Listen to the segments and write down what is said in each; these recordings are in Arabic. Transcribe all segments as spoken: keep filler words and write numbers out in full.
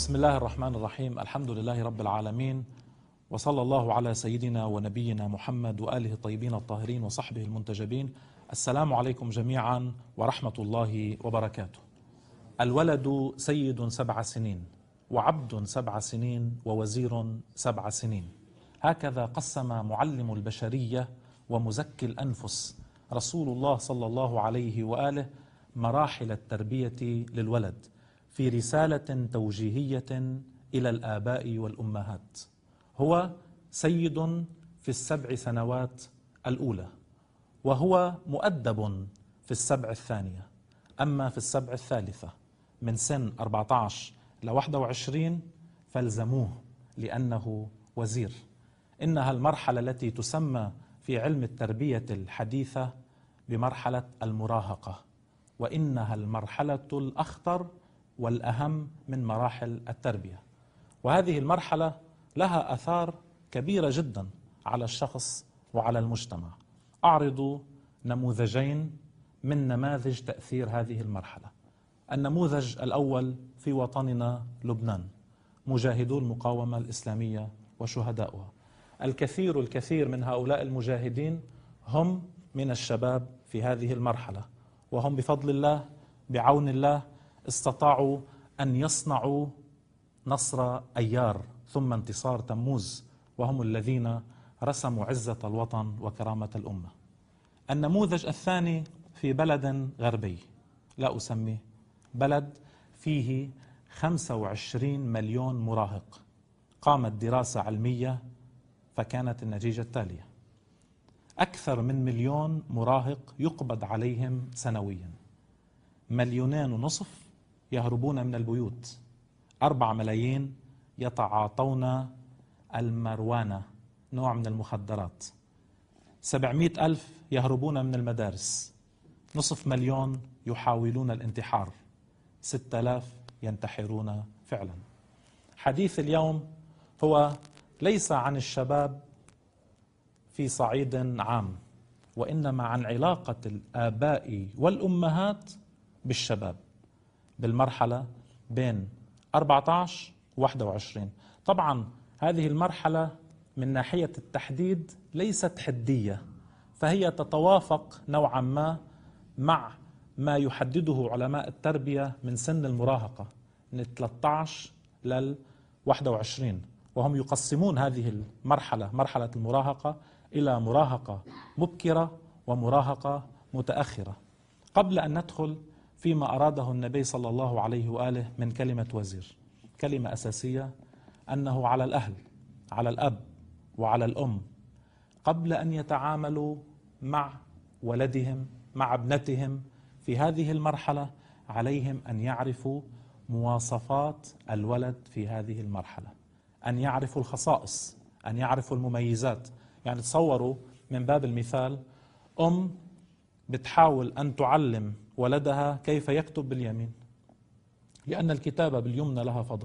بسم الله الرحمن الرحيم. الحمد لله رب العالمين، وصلى الله على سيدنا ونبينا محمد وآله الطيبين الطاهرين وصحبه المنتجبين. السلام عليكم جميعا ورحمة الله وبركاته. الولد سيد سبع سنين، وعبد سبع سنين، ووزير سبع سنين. هكذا قسم معلم البشرية ومزكي الأنفس رسول الله صلى الله عليه وآله مراحل التربية للولد في رسالة توجيهية إلى الآباء والأمهات. هو سيد في السبع سنوات الأولى، وهو مؤدب في السبع الثانية. أما في السبع الثالثة من سن أربعة عشر إلى واحد وعشرين فالزموه لأنه وزير. إنها المرحلة التي تسمى في علم التربية الحديثة بمرحلة المراهقة، وإنها المرحلة الأخطر والأهم من مراحل التربية. وهذه المرحلة لها آثار كبيرة جدا على الشخص وعلى المجتمع. أعرض نموذجين من نماذج تأثير هذه المرحلة. النموذج الأول في وطننا لبنان، مجاهدو المقاومة الإسلامية وشهداؤها. الكثير الكثير من هؤلاء المجاهدين هم من الشباب في هذه المرحلة، وهم بفضل الله بعون الله استطاعوا أن يصنعوا نصر أيار ثم انتصار تموز، وهم الذين رسموا عزة الوطن وكرامة الأمة. النموذج الثاني في بلد غربي لا أسميه، بلد فيه خمسة وعشرين مليون مراهق. قامت دراسة علمية فكانت النتيجة التالية: أكثر من مليون مراهق يقبض عليهم سنويا، مليونين ونصف يهربون من البيوت، أربع ملايين يتعاطون المروانة نوع من المخدرات، سبعمائة ألف يهربون من المدارس، نصف مليون يحاولون الانتحار، ستة آلاف ينتحرون فعلا. حديث اليوم هو ليس عن الشباب في صعيد عام، وإنما عن علاقة الآباء والأمهات بالشباب بالمرحلة بين أربعة عشر وواحد وعشرين. طبعا هذه المرحلة من ناحية التحديد ليست حدية، فهي تتوافق نوعا ما مع ما يحدده علماء التربية من سن المراهقة من ثلاثة عشر لل واحد وعشرين، وهم يقسمون هذه المرحلة مرحلة المراهقة إلى مراهقة مبكرة ومراهقة متأخرة. قبل أن ندخل فيما أراده النبي صلى الله عليه وآله من كلمة وزير، كلمة أساسية أنه على الأهل، على الأب وعلى الأم، قبل أن يتعاملوا مع ولدهم مع ابنتهم في هذه المرحلة عليهم أن يعرفوا مواصفات الولد في هذه المرحلة، أن يعرفوا الخصائص، أن يعرفوا المميزات. يعني تصوروا من باب المثال أم بتحاول أن تعلم ولدها كيف يكتب باليمين، لأن الكتابة باليمنى لها فضل.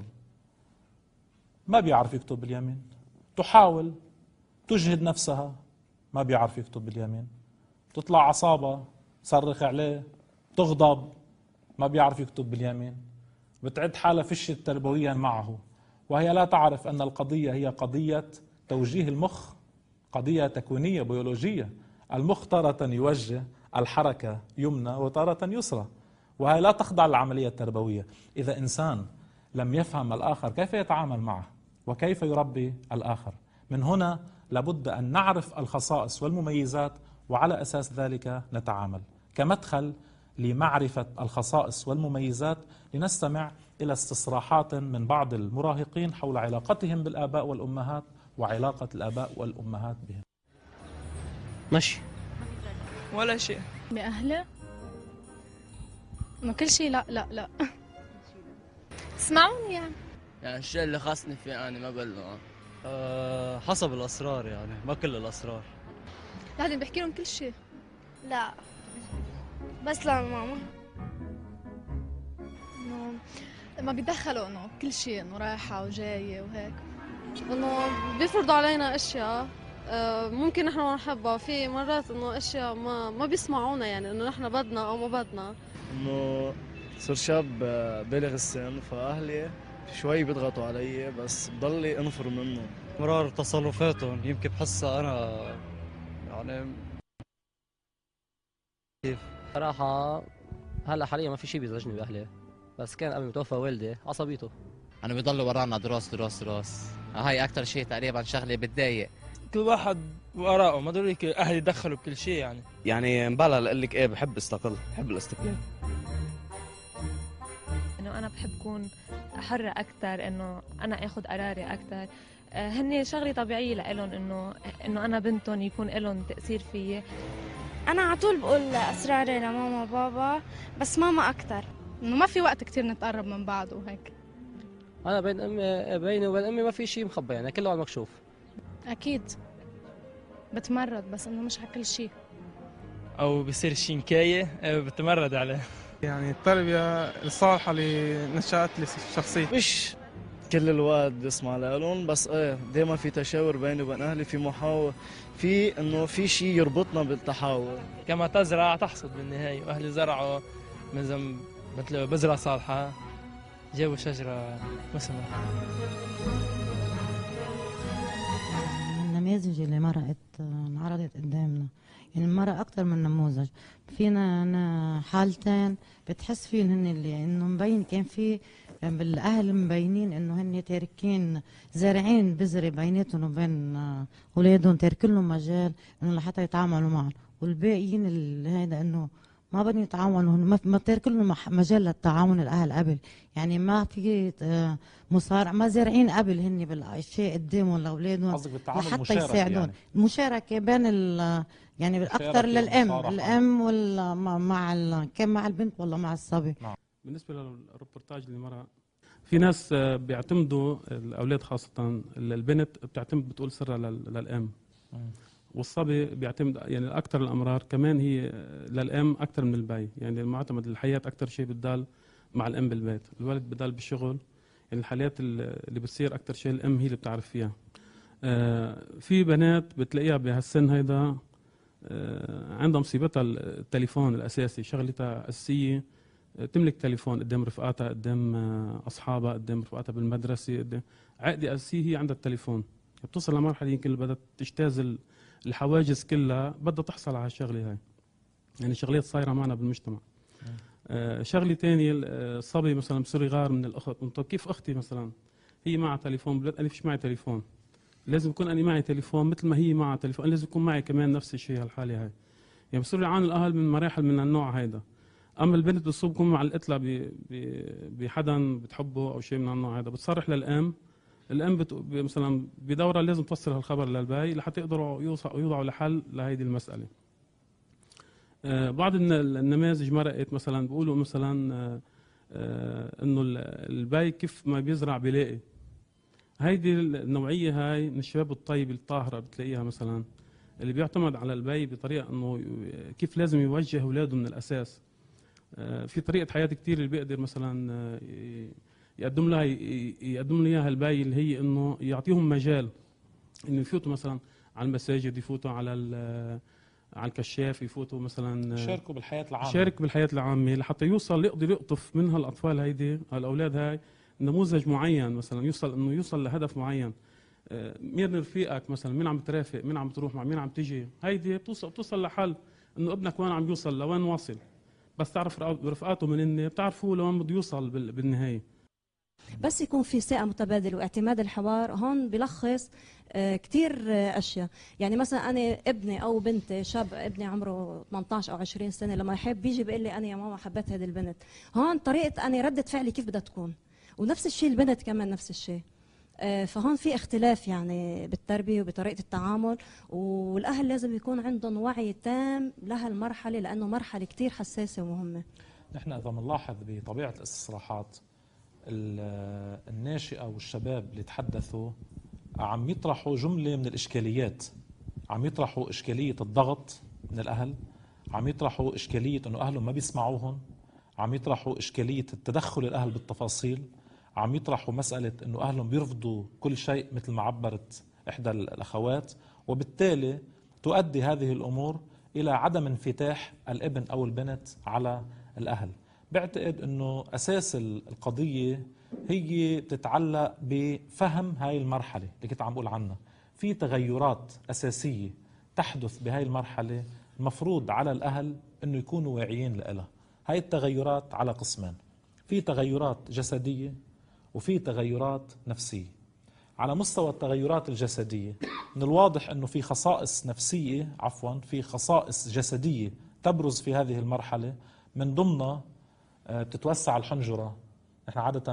ما بيعرف يكتب باليمين، تحاول تجهد نفسها، ما بيعرف يكتب باليمين، تطلع عصابة صرخ عليه، تغضب، ما بيعرف يكتب باليمين، بتعد حالة فشت تربويا معه، وهي لا تعرف أن القضية هي قضية توجيه المخ، قضية تكوينية بيولوجية. المخ تارة يوجه الحركة يمنى وتارة يسرى، وهي لا تخضع للعملية التربوية. إذا إنسان لم يفهم الآخر كيف يتعامل معه وكيف يربي الآخر، من هنا لابد أن نعرف الخصائص والمميزات، وعلى أساس ذلك نتعامل. كمدخل لمعرفة الخصائص والمميزات لنستمع إلى استصراحات من بعض المراهقين حول علاقتهم بالآباء والأمهات وعلاقة الآباء والأمهات بهم. ماشي ولا شيء بأهله ما كل شيء. لا لا لا اسمعوني يعني يعني الشيء اللي خاصني فيه أنا ما بقول له. أه حسب الأسرار، يعني ما كل الأسرار. لازم بحكي لهم كل شيء. لا بس لا ماما انه ما بيدخلوا انه كل شيء انه رايحه وجايه وهيك، انه بيفرضوا علينا اشياء ممكن نحن ما نحبها، في مرات انه اشياء ما ما بيسمعونا، يعني انه نحن بدنا او ما بدنا. إنه صرت شاب بالغ السن، فأهلي شوي بيضغطوا علي بس بضلي انفر منه. مرار تصرفاتهم يمكن بحسها انا يعني كيف صراحة هلا حاليا ما في شيء بيزعجني باهلي، بس كان قبل ما توفى والدي عصبيته. انا بيضلوا ورانا دروس دروس دروس، هاي اكثر شيء تقريبا شغله بتضايق. كل واحد وآراءه، ما ضروري اهل يتدخلوا بكل شيء يعني. يعني مبالغ اقول لك ايه، بحب استقل، بحب الاستقلال. انه انا بحب اكون حرة اكثر، انه انا اخذ قراري اكثر. هن شغله طبيعيه لإلهم انه انه انا بنتهم يكون لهم تاثير فيي. انا على طول بقول اسراري لماما وبابا، بس ماما اكثر. انه ما في وقت كتير نتقرب من بعض وهيك. انا بين امي بيني وبين امي ما في شيء مخبى، يعني كله على المكشوف. اكيد بتمرد، بس انه مش على كل شيء. او بصير شيء نكايه بتمرد عليه. يعني التربية الصالحة لنشأت الشخصية. مش كل الوقت بسمع لهم، بس ايه دائما في تشاور بيني وبين اهلي، في محاور، في انه في شيء يربطنا بالتحاور. كما تزرع تحصد بالنهايه، واهلي زرعوا مثل مثل بذره صالحه جابوا شجره مثمره. النماذج اللي مرقت انعرضت قدامنا، يعني المرأة أكثر من نموذج. فينا حالتين بتحس فيهن هن اللي إنه مبين، كان في يعني بالأهل مبينين إنه هن تاركين زارعين بذرة بيناتهم وبين أولادهم، تاركين لهم مجال إنه لحتى يتعاملوا معهم، والباقيين اللي هيدا إنه ما بدهم يتعاونوا، ما ما تارك لهم مجال للتعاون الأهل قبل، يعني ما في مصارع، ما زارعين قبل هن بالاشياء قدامهم لاولادهم لحتى يساعدون. يعني. المشاركه بين ال يعني اكثر للام، الام ولا مع ال... كان مع البنت ولا مع الصبي. نعم. بالنسبه للريبورتاج اللي مرة، في ناس بيعتمدوا الاولاد خاصه البنت بتعتمد بتقول سرها للام، والصبي بيعتمد يعني اكثر الامرار كمان هي للام اكثر من البي، يعني المعتمد الحياه اكثر شيء بتضل مع الام بالبيت، الولد بضل بالشغل، يعني الحالات اللي بتصير اكثر شيء الام هي اللي بتعرف فيها. آه في بنات بتلاقيها بهالسن هيدا آه عندها مصيبتها التليفون الاساسي، شغلتها اساسيه، آه تملك تليفون قدام رفقاتها، قدام آه اصحابها، قدام رفقاتها بالمدرسه، قدام عقده اساسيه هي عندها التليفون. بتوصل لمرحله يمكن بدها تجتاز الحواجز كلها، بدها تحصل على الشغله هاي، يعني شغلات صايره معنا بالمجتمع. آه شغله ثانيه، الصبي مثلا بصير يغار من الاخت، انت كيف اختي مثلا هي معها تليفون، بلاد انا فيش معي تليفون، لازم يكون انا معي تليفون مثل ما هي معها تليفون، أنا لازم يكون معي كمان نفس الشيء هالحاله هاي، يعني بصير يعاني الاهل من مراحل من النوع هيدا. اما البنت بتصير بكون معلقتها بحدا بتحبه او شيء من النوع هذا، بتصرح للام، الام بت... مثلا بدورها لازم توصل هالخبر للباي لحتى يقدروا يوصلوا يوضعوا لحل لهيدي المساله. آه بعض النماذج مرقت مثلا بيقولوا مثلا آه آه انه الباي كيف ما بيزرع بيلاقي. هيدي النوعيه هاي من الشباب الطيب الطاهره بتلاقيها مثلا اللي بيعتمد على الباي بطريقه انه كيف لازم يوجه اولاده من الاساس. آه في طريقه حياه كثير اللي بيقدر مثلا آه يقدم لها يقدم لها اياها الباي، اللي هي انه يعطيهم مجال انه يفوتوا مثلا على المساجد، يفوتوا على على الكشاف، يفوتوا مثلا يشاركوا بالحياه العامه، يشارك بالحياه العامه لحتى يوصل يقدر يقطف من هالاطفال هيدي هالاولاد هاي نموذج معين، مثلا يوصل انه يوصل لهدف معين. مين رفيقك مثلا، مين عم ترافق، مين عم تروح مع مين عم تيجي، هيدي بتوصل بتوصل لحل انه ابنك وين عم يوصل، لوين واصل، بس تعرف رفقاته من اني بتعرفوا لوين بده يوصل بالنهايه. بس يكون في ثقة متبادلة واعتماد الحوار، هون بلخص كتير أشياء. يعني مثلا أنا ابني أو بنتي، شاب ابني عمره ثمانية عشر أو عشرين سنة، لما يحب بيجي بيقول لي أنا يا ماما حبيت هذه البنت، هون طريقة أنا ردة فعلي كيف بدها تكون، ونفس الشيء البنت كمان نفس الشيء. فهون في اختلاف يعني بالتربية وبطريقة التعامل، والأهل لازم يكون عندهم وعي تام لهالمرحلة، لأنه مرحلة كتير حساسة ومهمة. نحن إذا بنلاحظ بطبيعة الاستصلاحات الناشئة والشباب اللي تحدثوا عم يطرحوا جملة من الإشكاليات، عم يطرحوا إشكالية الضغط من الأهل، عم يطرحوا إشكالية أنه أهلهم ما بيسمعوهم، عم يطرحوا إشكالية التدخل الأهل بالتفاصيل، عم يطرحوا مسألة أنه أهلهم بيرفضوا كل شيء مثل ما عبرت إحدى الأخوات، وبالتالي تؤدي هذه الأمور إلى عدم انفتاح الابن أو البنت على الأهل. بعتقد أنه أساس القضية هي بتتعلق بفهم هاي المرحلة اللي كنت عم بقول عنها. في تغيرات أساسية تحدث بهاي المرحلة، المفروض على الأهل أنه يكونوا واعيين لها. هاي التغيرات على قسمين، في تغيرات جسدية وفي تغيرات نفسية. على مستوى التغيرات الجسدية من الواضح أنه في خصائص نفسية عفوا في خصائص جسدية تبرز في هذه المرحلة، من ضمنها بتتوسع الحنجرة. نحن عادة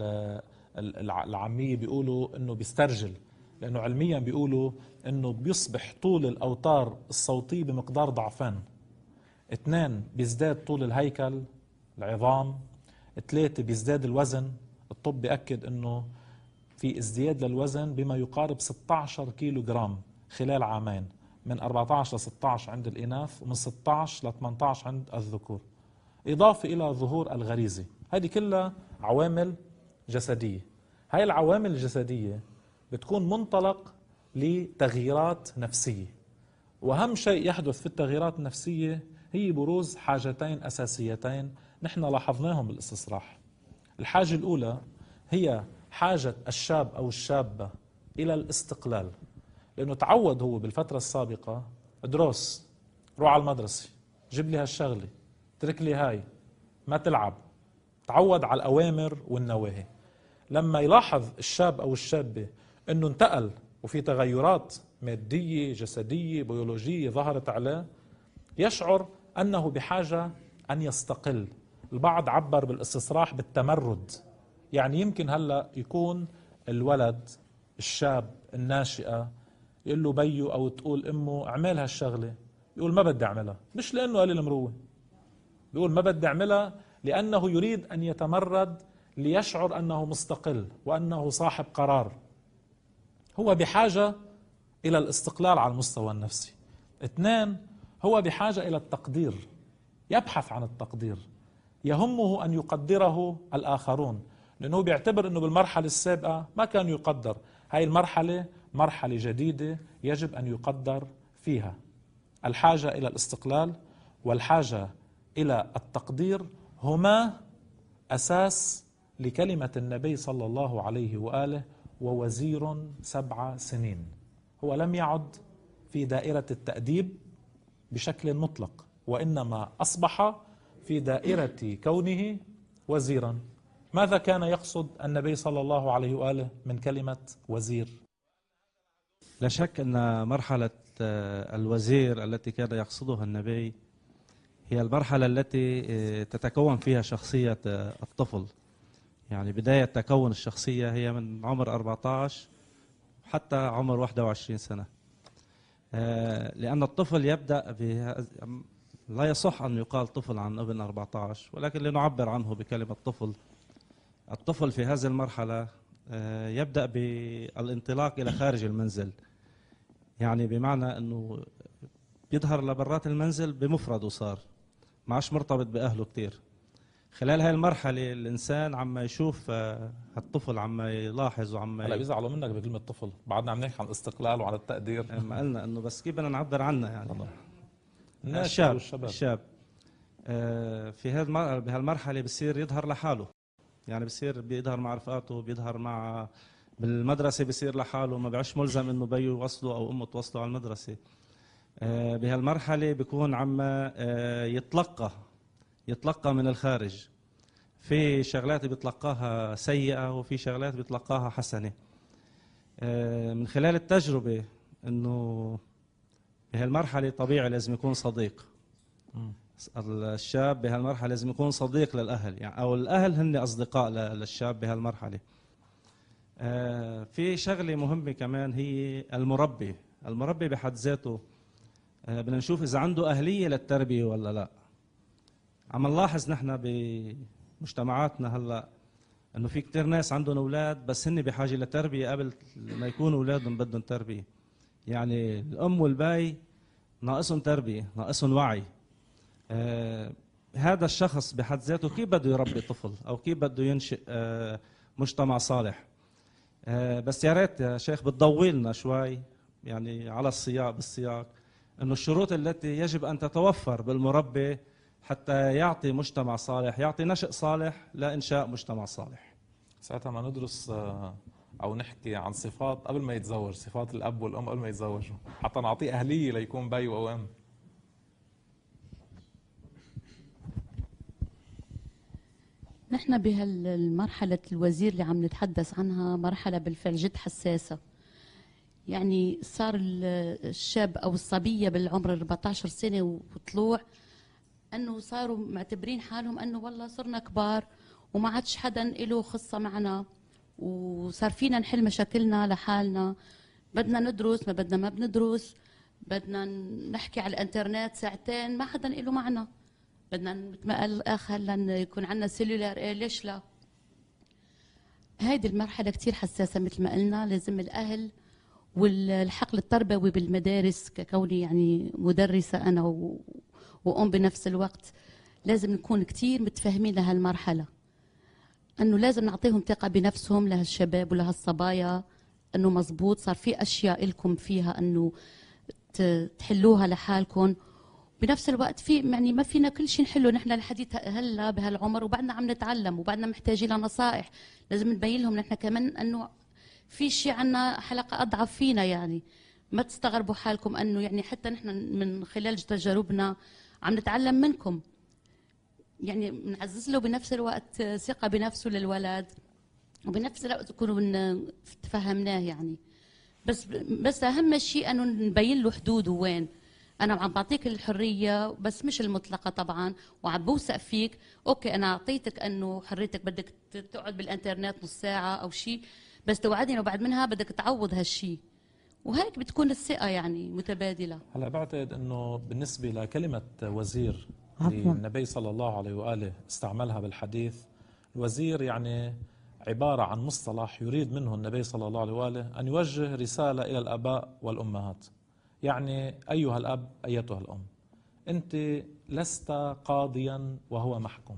بالعامية بيقولوا أنه بيسترجل، لأنه علميا بيقولوا أنه بيصبح طول الأوتار الصوتية بمقدار ضعفين. اثنين، بيزداد طول الهيكل العظام. ثلاثة، بيزداد الوزن. الطب بيأكد أنه في ازدياد للوزن بما يقارب ستة عشر كيلو جرام خلال عامين، من أربعة عشر ل ستة عشر عند الإناث ومن ستة عشر ل ثمانية عشر عند الذكور، إضافة إلى ظهور الغريزة. هذه كلها عوامل جسدية. هاي العوامل الجسدية بتكون منطلق لتغييرات نفسية، وأهم شيء يحدث في التغييرات النفسية هي بروز حاجتين أساسيتين نحن لاحظناهم بالاستصلاح. الحاجة الأولى هي حاجة الشاب أو الشابة إلى الاستقلال، لأنه تعود هو بالفترة السابقة دروس، روح على المدرسة، جيب لي هالشغلة، ترك لي هاي، ما تلعب. تعود على الأوامر والنواهي. لما يلاحظ الشاب أو الشابة أنه انتقل وفي تغيرات مادية جسدية بيولوجية ظهرت عليه، يشعر أنه بحاجة أن يستقل. البعض عبر بالاستصلاح بالتمرد، يعني يمكن هلأ يكون الولد الشاب الناشئة يقول له بيو أو تقول أمه اعمل هالشغلة، يقول ما بدي أعملها، مش لأنه قليل مروة، بيقول ما بدي أعملها لأنه يريد أن يتمرد ليشعر أنه مستقل وأنه صاحب قرار. هو بحاجة إلى الاستقلال على المستوى النفسي. اثنين، هو بحاجة إلى التقدير، يبحث عن التقدير، يهمه أن يقدره الآخرون، لأنه بيعتبر أنه بالمرحلة السابقة ما كان يقدر. هاي المرحلة مرحلة جديدة يجب أن يقدر فيها. الحاجة إلى الاستقلال والحاجة إلى التقدير هما أساس لكلمة النبي صلى الله عليه وآله ووزير سبع سنين. هو لم يعد في دائرة التأديب بشكل مطلق، وإنما أصبح في دائرة كونه وزيرا. ماذا كان يقصد النبي صلى الله عليه وآله من كلمة وزير؟ لا شك أن مرحلة الوزير التي كان يقصدها النبي هي المرحلة التي تتكون فيها شخصية الطفل. يعني بداية تكون الشخصية هي من عمر أربعة عشر حتى عمر واحد وعشرين سنة، لأن الطفل يبدأ بها. لا يصح أن يقال طفل عن ابن أربعة عشر، ولكن لنعبر عنه بكلمة طفل. الطفل في هذه المرحلة يبدأ بالانطلاق إلى خارج المنزل، يعني بمعنى أنه بيظهر لبرات المنزل بمفرده، صار ما عادش مرتبط بأهله كتير. خلال هاي المرحلة الإنسان عم يشوف الطفل، عم يلاحظ وعم هلا بيزعلوا منك بكلمة طفل، بعدنا عم نحكي عن الاستقلال وعن التقدير. ما قلنا أنه بس كيف بدنا نعبر عنه يعني الناس الشاب والشباب. الشاب في هذه بهالمرحلة بصير يظهر لحاله، يعني بصير بيظهر مع رفقاته، بيظهر مع بالمدرسة، بصير لحاله، ما بيعش ملزم انه بيو يوصله او امه توصله على المدرسة. بهالمرحلة بيكون عم يتلقى يتلقى من الخارج. في شغلات بيتلقاها سيئة وفي شغلات بيتلقاها حسنة. من خلال التجربة انه بهالمرحلة طبيعي لازم يكون صديق. الشاب بهالمرحلة لازم يكون صديق للأهل، يعني أو الأهل هن أصدقاء للشاب بهالمرحلة. في شغلة مهمة كمان هي المربي. المربي بحد ذاته بدنا نشوف إذا عنده أهلية للتربية ولا لا. عم نلاحظ نحن بمجتمعاتنا هلا إنه في كتير ناس عندهم أولاد بس هن بحاجة لتربية قبل ما يكونوا أولادهم بدهم تربية. يعني الأم والباي ناقصهم تربية، ناقصهم وعي. آه هذا الشخص بحد ذاته كيف بده يربي طفل او كيف بده ينشئ آه مجتمع صالح. آه بس يا ريت يا شيخ بتضوي لنا شوي يعني على السياق بالسياق انه الشروط التي يجب ان تتوفر بالمربي حتى يعطي مجتمع صالح، يعطي نشء صالح لإنشاء مجتمع صالح. ساعتها ما ندرس أو نحكي عن صفات قبل ما يتزوج، صفات الأب والأم قبل ما يتزوجوا، حتى نعطيه أهلية ليكون بي أو أم. نحن بهالمرحلة الوزير اللي عم نتحدث عنها مرحلة بالفعل جد حساسة. يعني صار الشاب أو الصبية بالعمر أربعة عشر سنة وطلوع أنه صاروا معتبرين حالهم أنه والله صرنا كبار وما عادش حدا له خصة معنا، وصار فينا نحل مشاكلنا لحالنا، بدنا ندرس ما بدنا ما بندرس، بدنا نحكي على الانترنت ساعتين ما حدا له معنا، بدنا مثل ما قال الاخ هلا يكون عندنا سيلولار، إيه ليش لا؟ هيدي المرحله كثير حساسه مثل ما قلنا، لازم الاهل والحقل التربوي بالمدارس، ككوني يعني مدرسه انا و... وام بنفس الوقت، لازم نكون كثير متفاهمين لهالمرحله، انه لازم نعطيهم ثقه بنفسهم لهالشباب ولهالصبايا، انه مزبوط صار في اشياء لكم فيها انه تحلوها لحالكم، بنفس الوقت في يعني ما فينا كل شيء نحله نحن الحديث هلا بهالعمر، وبعدنا عم نتعلم وبعدنا محتاجين لنصائح، لازم نبين لهم نحن كمان انه في شيء عنا حلقه اضعف فينا، يعني ما تستغربوا حالكم انه يعني حتى نحن من خلال تجاربنا عم نتعلم منكم، يعني بنعزز له بنفس الوقت ثقه بنفسه للولد، وبنفس الوقت نكونوا تفهمناه يعني، بس بس اهم شيء انه نبين له حدوده وين. انا عم بعطيك الحريه بس مش المطلقه طبعا، وعم بوثق فيك، اوكي انا اعطيتك انه حريتك بدك تقعد بالانترنت نص ساعه او شيء، بس توعدني وبعد منها بدك تعوض هالشيء، وهيك بتكون الثقه يعني متبادله. هلا بعتقد انه بالنسبه لكلمه وزير عفواً. اللي النبي صلى الله عليه واله استعملها بالحديث، الوزير يعني عباره عن مصطلح يريد منه النبي صلى الله عليه واله ان يوجه رساله الى الاباء والامهات. يعني أيها الأب أيتها الأم، أنت لست قاضيا وهو محكوم،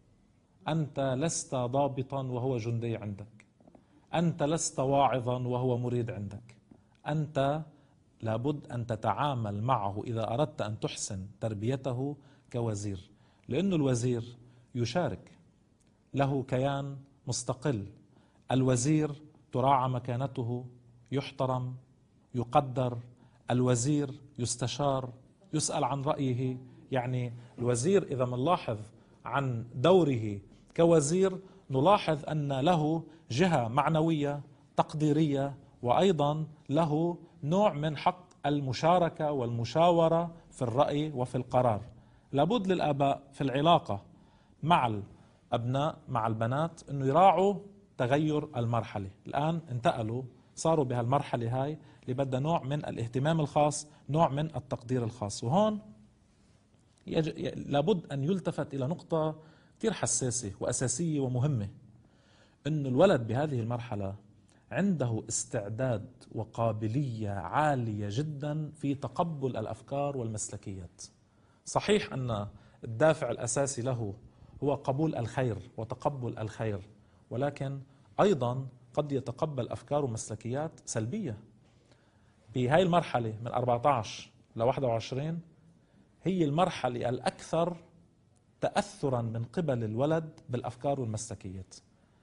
أنت لست ضابطا وهو جندي عندك، أنت لست واعظا وهو مريد عندك، أنت لابد أن تتعامل معه إذا أردت أن تحسن تربيته كوزير، لأن الوزير يشارك، له كيان مستقل، الوزير تراعى مكانته، يحترم، يقدر، الوزير يستشار، يسأل عن رأيه. يعني الوزير إذا منلاحظ عن دوره كوزير نلاحظ أن له جهة معنوية تقديرية، وأيضا له نوع من حق المشاركة والمشاورة في الرأي وفي القرار. لابد للآباء في العلاقة مع الأبناء مع البنات أنه يراعوا تغير المرحلة. الآن انتقلوا صاروا بهالمرحلة هاي اللي بدها نوع من الاهتمام الخاص، نوع من التقدير الخاص، وهون يج... لابد أن يلتفت إلى نقطة كثير حساسة وأساسية ومهمة، أن الولد بهذه المرحلة عنده استعداد وقابلية عالية جدا في تقبل الأفكار والمسلكيات. صحيح أن الدافع الأساسي له هو قبول الخير وتقبل الخير، ولكن أيضا قد يتقبل أفكار ومسلكيات سلبية. بهاي المرحلة من أربعة عشر ل واحد وعشرين هي المرحلة الأكثر تأثرا من قبل الولد بالأفكار والمسلكيات.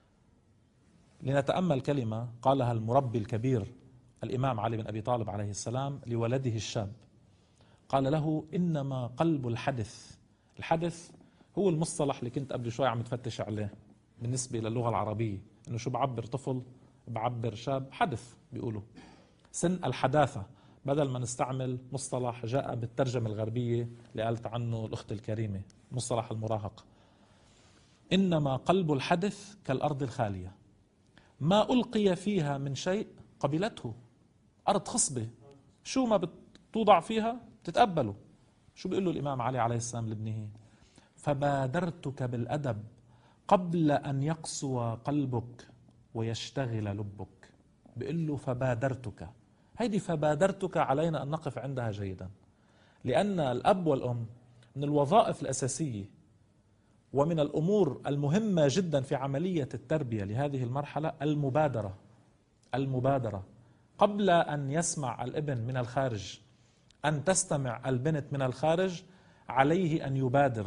لنتأمل كلمة قالها المربي الكبير الإمام علي بن أبي طالب عليه السلام لولده الشاب، قال له: إنما قلب الحدث. الحدث هو المصطلح اللي كنت قبل شوي عم تفتش عليه بالنسبة للغة العربية، إنه شو بعبر طفل، بعبر شاب، حدث بيقولوا سن الحداثة، بدل ما نستعمل مصطلح جاء بالترجمة الغربية اللي قالت عنه الأخت الكريمة مصطلح المراهقة. إنما قلب الحدث كالأرض الخالية، ما ألقي فيها من شيء قبلته، أرض خصبة شو ما بتوضع فيها تتقبله. شو بيقول له الإمام علي عليه السلام لابنه؟ فبادرتك بالأدب قبل أن يقسو قلبك ويشتغل لبك. بيقول له فبادرتك، هيدي فبادرتك علينا أن نقف عندها جيدا، لأن الأب والأم من الوظائف الأساسية ومن الأمور المهمة جدا في عملية التربية لهذه المرحلة المبادرة. المبادرة قبل أن يسمع الابن من الخارج، أن تستمع البنت من الخارج، عليه أن يبادر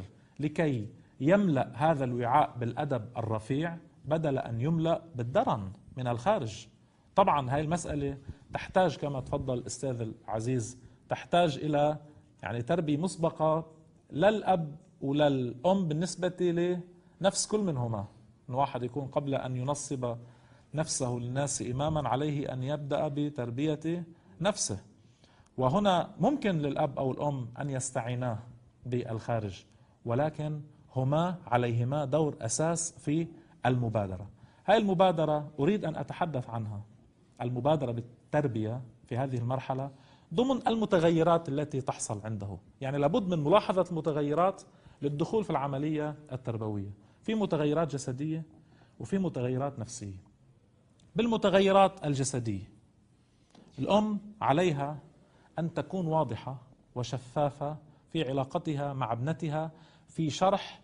لكي يملأ هذا الوعاء بالأدب الرفيع بدل أن يملأ بالدرن من الخارج. طبعا هاي المسألة تحتاج كما تفضل الأستاذ العزيز تحتاج إلى يعني تربية مسبقة للأب وللأم بالنسبة لنفس كل منهما. إن واحد يكون قبل أن ينصب نفسه للناس إماما عليه أن يبدأ بتربية نفسه. وهنا ممكن للأب أو الأم أن يستعينا بالخارج، ولكن هما عليهما دور أساس في المبادرة. هاي المبادرة أريد أن أتحدث عنها، المبادرة بالتربية في هذه المرحلة ضمن المتغيرات التي تحصل عنده. يعني لابد من ملاحظة المتغيرات للدخول في العملية التربوية. في متغيرات جسدية وفي متغيرات نفسية. بالمتغيرات الجسدية الأم عليها أن تكون واضحة وشفافة في علاقتها مع ابنتها في شرح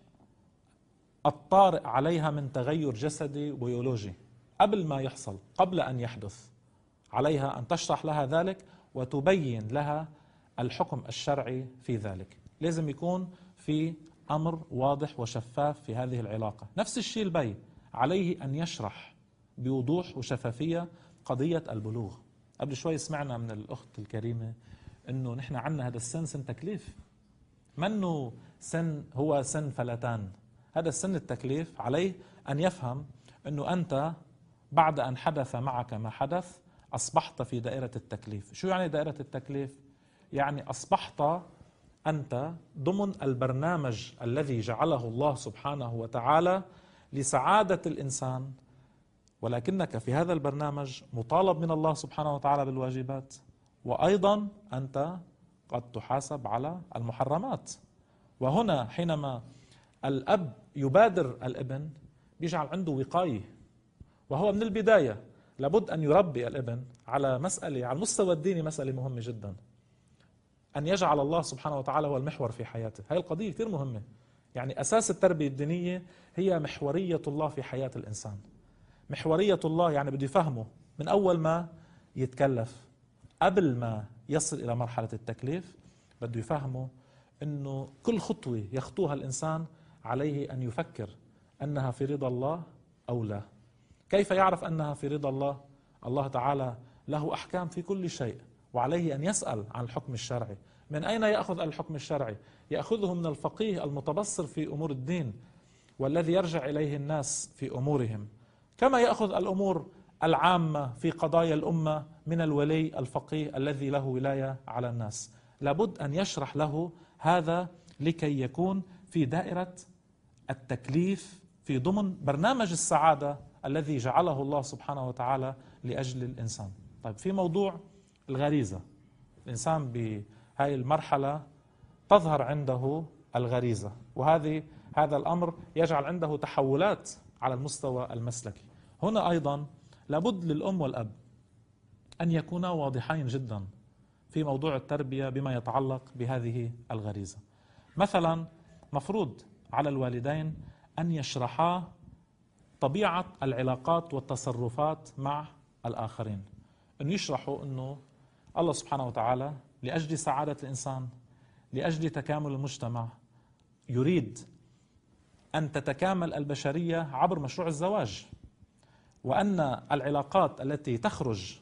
الطارئ عليها من تغير جسدي وبيولوجي قبل ما يحصل، قبل أن يحدث. عليها أن تشرح لها ذلك وتبين لها الحكم الشرعي في ذلك. لازم يكون في أمر واضح وشفاف في هذه العلاقة. نفس الشيء البي عليه أن يشرح بوضوح وشفافية قضية البلوغ. قبل شوي سمعنا من الأخت الكريمة أنه نحن عنا هذا السن سن تكليف، منه سن هو سن فلتان. هذا السن التكليف عليه أن يفهم أنه أنت بعد أن حدث معك ما حدث أصبحت في دائرة التكليف. شو يعني دائرة التكليف؟ يعني أصبحت أنت ضمن البرنامج الذي جعله الله سبحانه وتعالى لسعادة الإنسان، ولكنك في هذا البرنامج مطالب من الله سبحانه وتعالى بالواجبات، وأيضا أنت قد تحاسب على المحرمات. وهنا حينما الأب يبادر الابن بيجعل عنده وقاية، وهو من البداية لابد أن يربي الابن على مسألة على المستوى الديني، مسألة مهمة جدا، أن يجعل الله سبحانه وتعالى هو المحور في حياته. هاي القضية كثير مهمة. يعني أساس التربية الدينية هي محورية الله في حياة الإنسان. محورية الله يعني بده يفهمه من أول ما يتكلف، قبل ما يصل إلى مرحلة التكليف بده يفهمه أنه كل خطوة يخطوها الإنسان عليه أن يفكر أنها في رضا الله أو لا. كيف يعرف أنها في رضا الله؟ الله تعالى له أحكام في كل شيء، وعليه أن يسأل عن الحكم الشرعي. من أين يأخذ الحكم الشرعي؟ يأخذه من الفقيه المتبصر في أمور الدين والذي يرجع إليه الناس في أمورهم، كما يأخذ الأمور العامة في قضايا الأمة من الولي الفقيه الذي له ولاية على الناس. لابد أن يشرح له هذا لكي يكون في دائرة التكليف في ضمن برنامج السعادة الذي جعله الله سبحانه وتعالى لأجل الإنسان. طيب، في موضوع الغريزة، الإنسان بهذه المرحلة تظهر عنده الغريزة، وهذه هذا الأمر يجعل عنده تحولات على المستوى المسلكي. هنا أيضا لابد للأم والأب أن يكونا واضحين جدا في موضوع التربية بما يتعلق بهذه الغريزة. مثلا مفروض على الوالدين أن يشرحا طبيعة العلاقات والتصرفات مع الآخرين، أن يشرحوا أنه الله سبحانه وتعالى لأجل سعادة الإنسان، لأجل تكامل المجتمع، يريد أن تتكامل البشرية عبر مشروع الزواج، وأن العلاقات التي تخرج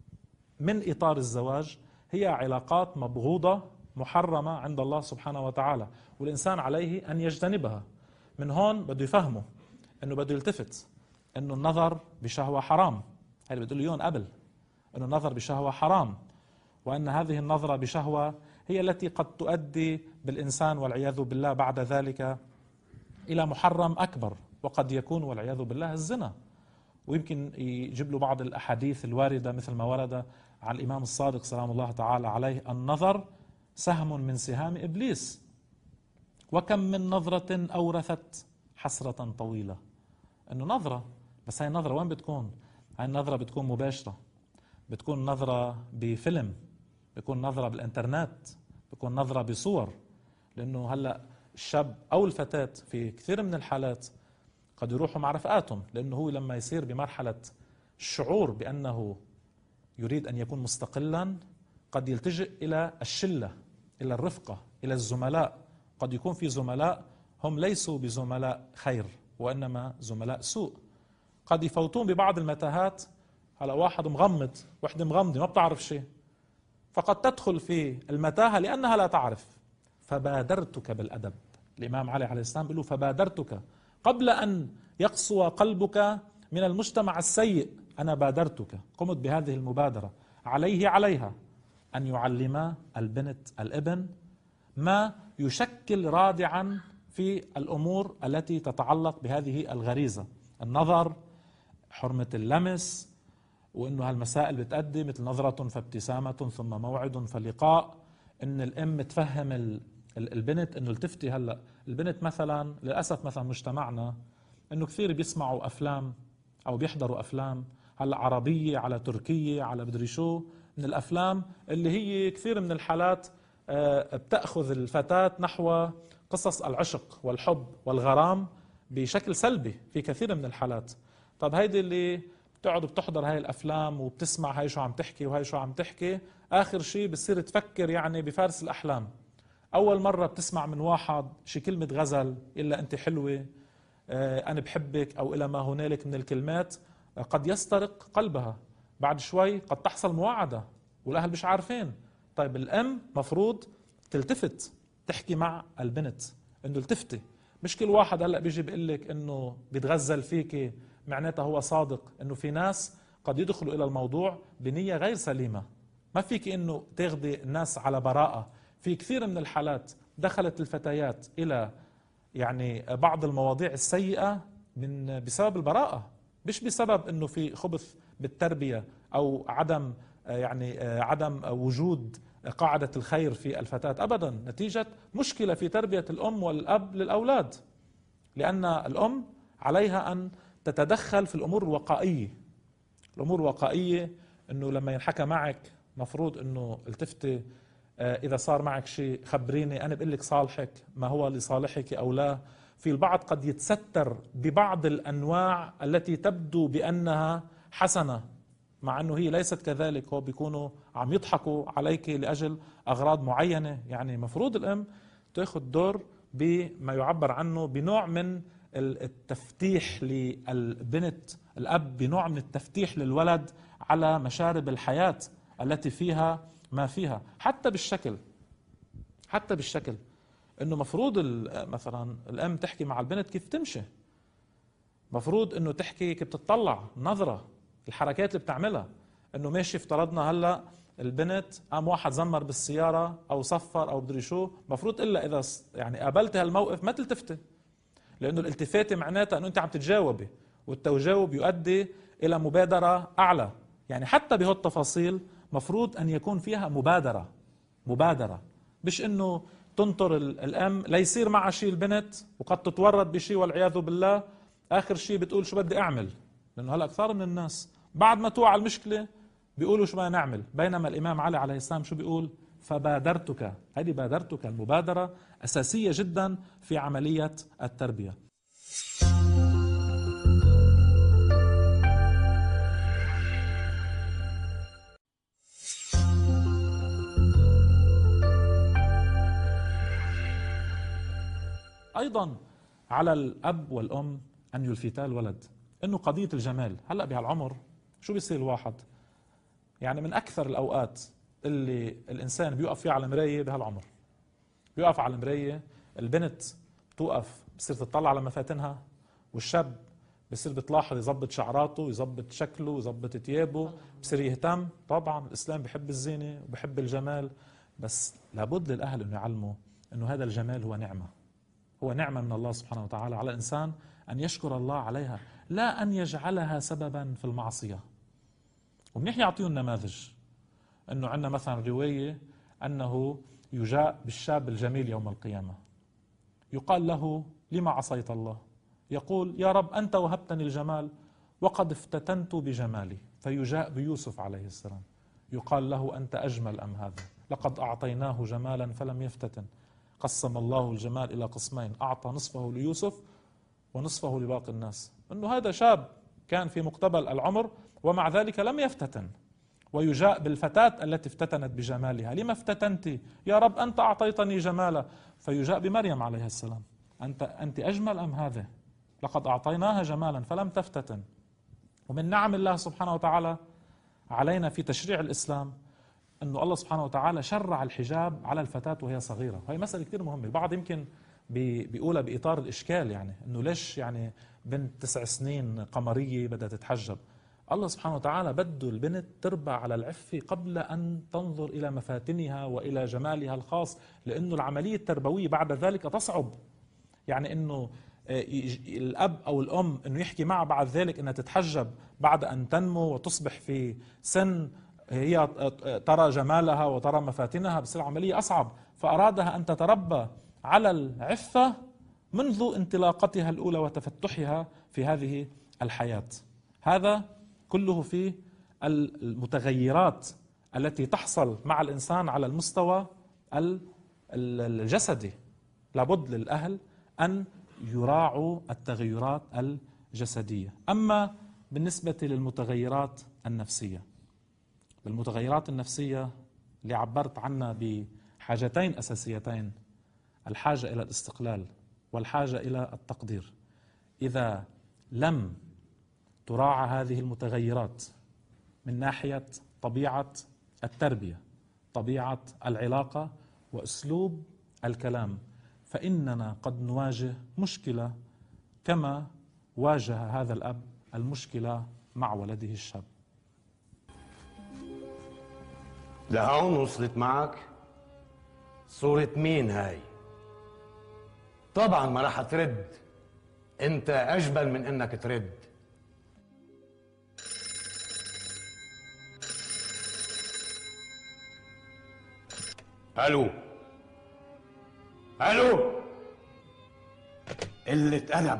من إطار الزواج هي علاقات مبغوضة محرمة عند الله سبحانه وتعالى، والإنسان عليه أن يجتنبها. من هون بده يفهمه أنه بده يلتفت أنه النظر بشهوة حرام، هذا بده له إياهم قبل، أنه النظر بشهوة حرام، وأن هذه النظرة بشهوة هي التي قد تؤدي بالإنسان والعياذ بالله بعد ذلك إلى محرم أكبر، وقد يكون والعياذ بالله الزنا. ويمكن يجيب له بعض الأحاديث الواردة مثل ما ورد عن الإمام الصادق سلام الله تعالى عليه: النظر سهم من سهام إبليس، وكم من نظرة أورثت حسرة طويلة. إنه نظرة، بس هاي النظرة وين بتكون؟ هاي النظرة بتكون مباشرة، بتكون نظرة بفيلم، بتكون نظرة بالإنترنت، بتكون نظرة بصور. لأنه هلأ الشاب أو الفتاة في كثير من الحالات قد يروحوا مع رفقاتهم، لأنه هو لما يصير بمرحلة الشعور بأنه يريد أن يكون مستقلا قد يلتجئ إلى الشلة، إلى الرفقة، إلى الزملاء. قد يكون في زملاء هم ليسوا بزملاء خير وإنما زملاء سوء. قد يفوتون ببعض المتاهات. هلا واحد مغمض وحده مغمضة ما بتعرف شيء، فقد تدخل في المتاهة لأنها لا تعرف. فبادرتك بالأدب. الإمام علي عليه السلام بيقول فبادرتك قبل أن يقسو قلبك من المجتمع السيء، أنا بادرتك، قمت بهذه المبادرة. عليه عليها أن يعلم البنت الابن ما يشكل رادعا في الأمور التي تتعلق بهذه الغريزة، النظر، حرمة اللمس، وإنه هالمسائل بتأدي مثل نظرة فابتسامة ثم موعد فلقاء. إن الأم تفهم البنت إنه التفتي. هلأ البنت مثلا للأسف مثلا مجتمعنا إنه كثير بيسمعوا أفلام أو بيحضروا أفلام هلأ عربية على تركية على بدري شو، من الأفلام اللي هي كثير من الحالات بتأخذ الفتاة نحو قصص العشق والحب والغرام بشكل سلبي في كثير من الحالات. طب هيدي اللي بتقعد بتحضر هاي الأفلام وبتسمع هاي شو عم تحكي وهاي شو عم تحكي، آخر شيء بتصير تفكر يعني بفارس الأحلام. أول مرة بتسمع من واحد شي كلمة غزل، إلا أنت حلوة، آه أنا بحبك، أو إلى ما هنالك من الكلمات، آه قد يسترق قلبها. بعد شوي قد تحصل مواعدة والأهل مش عارفين. طيب الأم مفروض تلتفت تحكي مع البنت إنه التفتي، مش كل واحد هلأ بيجي بيقول لك إنه بيتغزل فيكي معناتها هو صادق. إنه في ناس قد يدخلوا إلى الموضوع بنية غير سليمة. ما فيك إنه تاخدي الناس على براءة. في كثير من الحالات دخلت الفتيات إلى يعني بعض المواضيع السيئة من بسبب البراءة، مش بسبب إنه في خبث بالتربية أو عدم يعني عدم وجود قاعدة الخير في الفتاة، أبدا، نتيجة مشكلة في تربية الأم والأب للأولاد. لأن الأم عليها أن تتدخل في الأمور الوقائية. الأمور الوقائية إنه لما ينحكى معك مفروض إنه التفتي، إذا صار معك شيء خبريني، أنا بقول لك صالحك ما هو لصالحك أو لا. في البعض قد يتستر ببعض الأنواع التي تبدو بأنها حسنة مع أنه هي ليست كذلك، هو بيكونوا عم يضحكوا عليك لأجل أغراض معينة. يعني مفروض الأم تأخذ دور بما يعبر عنه بنوع من التفتيح للبنت، الأب بنوع من التفتيح للولد على مشارب الحياة التي فيها ما فيها، حتى بالشكل حتى بالشكل انه مفروض مثلا الام تحكي مع البنت كيف تمشي، مفروض انه تحكي كيف تطلع نظرة، الحركات اللي بتعملها. انه ماشي افترضنا هلا البنت قام واحد زمر بالسيارة او صفر او بدري شو، مفروض الا اذا يعني قابلت هالموقف ما تلتفتي، لانه الالتفاتة معناتها انه انت عم تتجاوبي، والتجاوب يؤدي الى مبادرة اعلى. يعني حتى بهالتفاصيل مفروض أن يكون فيها مبادرة مبادرة مش إنه تنطر الأم ليصير معها شيء البنت وقد تتورط بشيء والعياذ بالله، آخر شيء بتقول شو بدي أعمل. لأنه هلأ أكثر من الناس بعد ما توقع المشكلة بيقولوا شو بدنا نعمل، بينما الإمام علي عليه السلام شو بيقول؟ فبادرتك. هذه بادرتك المبادرة أساسية جدا في عملية التربية. أيضا على الأب والأم أن يلفتا الولد إنه قضية الجمال. هلأ بهالعمر شو بيصير الواحد يعني من أكثر الأوقات اللي الإنسان بيوقف فيها على المراية بهالعمر، بيوقف على المراية، البنت بتوقف بصير تطلع على مفاتنها، والشاب بصير بتلاحظ يظبط شعراته، يظبط شكله، يظبط ثيابه، بصير يهتم. طبعا الإسلام بحب الزينة وبحب الجمال، بس لابد للأهل إنه يعلموا إنه هذا الجمال هو نعمة، هو نعمة من الله سبحانه وتعالى على الإنسان أن يشكر الله عليها، لا أن يجعلها سببا في المعصية. ومنيح يعطيهم نماذج، أنه عندنا مثلا رواية أنه يجاء بالشاب الجميل يوم القيامة يقال له لما عصيت الله؟ يقول يا رب أنت وهبتني الجمال وقد افتتنت بجمالي. فيجاء بيوسف عليه السلام يقال له أنت أجمل أم هذا؟ لقد أعطيناه جمالا فلم يفتتن. قسم الله الجمال إلى قسمين، أعطى نصفه ليوسف ونصفه لباقي الناس. أنه هذا شاب كان في مقتبل العمر ومع ذلك لم يفتتن. ويجاء بالفتاة التي افتتنت بجمالها، لما افتتنت؟ يا رب أنت أعطيتني جمالا. فيجاء بمريم عليه السلام أنت أنت أجمل أم هذا؟ لقد أعطيناها جمالا فلم تفتتن. ومن نعم الله سبحانه وتعالى علينا في تشريع الإسلام أنه الله سبحانه وتعالى شرع الحجاب على الفتاة وهي صغيرة. وهي مسألة كتير مهمة. البعض يمكن بيقولها بإطار الإشكال، يعني أنه ليش يعني بنت تسع سنين قمرية بدها تتحجب؟ الله سبحانه وتعالى بده البنت تربى على العفة قبل أن تنظر إلى مفاتنها وإلى جمالها الخاص، لأنه العملية التربوية بعد ذلك تصعب. يعني أنه الأب أو الأم أنه يحكي معها بعد ذلك أنها تتحجب بعد أن تنمو وتصبح في سن هي ترى جمالها وترى مفاتنها، بصير عملية أصعب. فأرادها أن تتربى على العفة منذ انطلاقتها الأولى وتفتحها في هذه الحياة. هذا كله في المتغيرات التي تحصل مع الإنسان على المستوى الجسدي. لابد للأهل أن يراعوا التغيرات الجسدية. أما بالنسبة للمتغيرات النفسية، بالمتغيرات النفسية اللي عبرت عنها بحاجتين أساسيتين: الحاجة إلى الاستقلال والحاجة إلى التقدير. إذا لم تراعى هذه المتغيرات من ناحية طبيعة التربية، طبيعة العلاقة، وأسلوب الكلام، فإننا قد نواجه مشكلة كما واجه هذا الأب المشكلة مع ولده الشاب. لهون وصلت معك؟ صورة مين هاي؟ طبعا ما راح ترد، انت اجبل من انك ترد. الو الو، قلة أدب،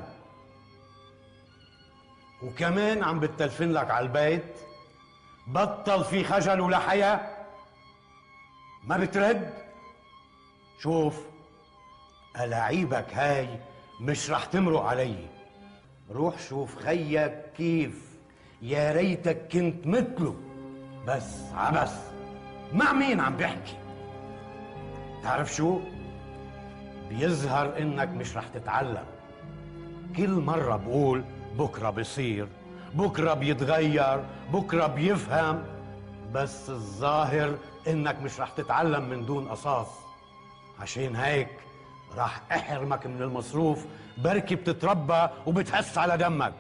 وكمان عم بتلفن لك على البيت. بطل في خجل ولا حياة، ما بترد. شوف ألاعيبك هاي مش رح تمرق علي. روح شوف خيك كيف، يا ريتك كنت مثله. بس عبس، مع مين عم بحكي؟ تعرف شو؟ بيظهر انك مش رح تتعلم. كل مرة بقول بكرة بيصير، بكرة بيتغير، بكرة بيفهم، بس الظاهر انك مش رح تتعلم من دون قصاص. عشان هيك رح احرمك من المصروف، بركي بتتربى وبتحس على دمك.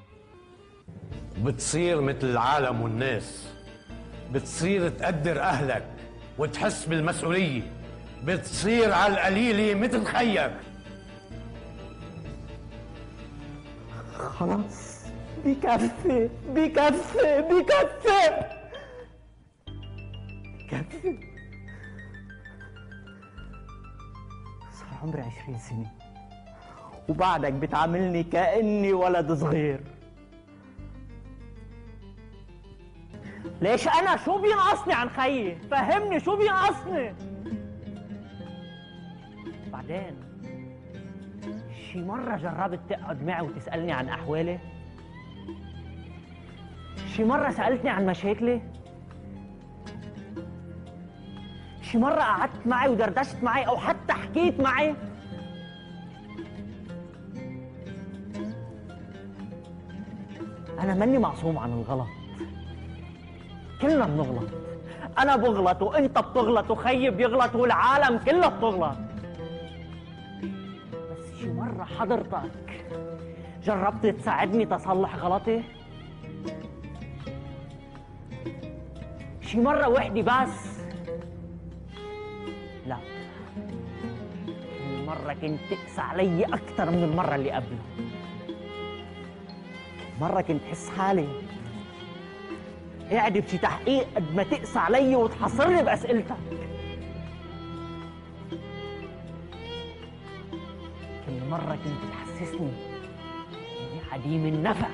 بتصير مثل العالم والناس، بتصير تقدر اهلك وتحس بالمسؤولية، بتصير على القليلة مثل خيك. خلاص بكفي بكفي بكفي بكفي. صار عمري عشرين سنة وبعدك بتعاملني كأني ولد صغير. ليش أنا؟ شو بينقصني عن خيي؟ فهمني شو بينقصني؟ بعدين شي مرة جربت تقعد معي وتسألني عن أحوالي؟ شي مرة سألتني عن مشاكلي؟ شي مرة قعدت معي ودردشت معي أو حتى حكيت معي؟ أنا ماني معصوم عن الغلط، كلنا بنغلط. أنا بغلط وأنت بتغلط وخيي بيغلط والعالم كلها بتغلط. بس شي مرة حضرتك جربت تساعدني تصلح غلطي؟ شي مرة وحدة بس؟ لا، المرة كنت تقسى علي أكثر من المرة اللي قبلها. مرة كنت حس حالي قاعد بشي تحقيق قد ما تقسى علي وتحصرني بأسئلتك. كل مرة كنت تحسسني إني عديم النفع،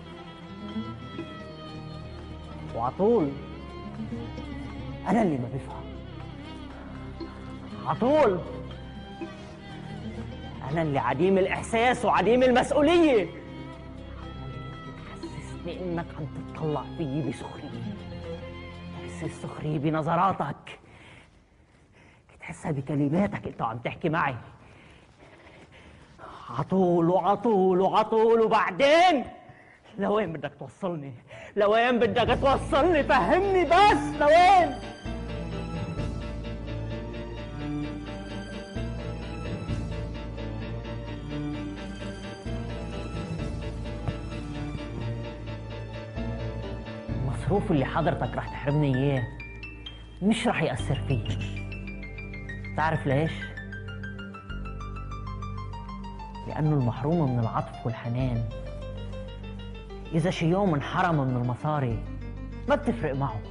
وعطول أنا اللي ما بفهم. عطول أنا اللي عديم الإحساس وعديم المسؤولية. تحسسني إنك عم تطلع فيي بسخرية، تحس السخرية بنظراتك، تحسها بكلماتك أنت عم تحكي معي. عطول وعطول وعطول وبعدين لوين بدك توصلني؟ لوين بدك توصلني؟ فهمني بس لوين؟ المصروف اللي حضرتك رح تحرمني اياه مش رح يأثر فيي. تعرف ليش؟ لأنه المحروم من العطف والحنان إذا شي يوم انحرم من المصاري ما بتفرق معه.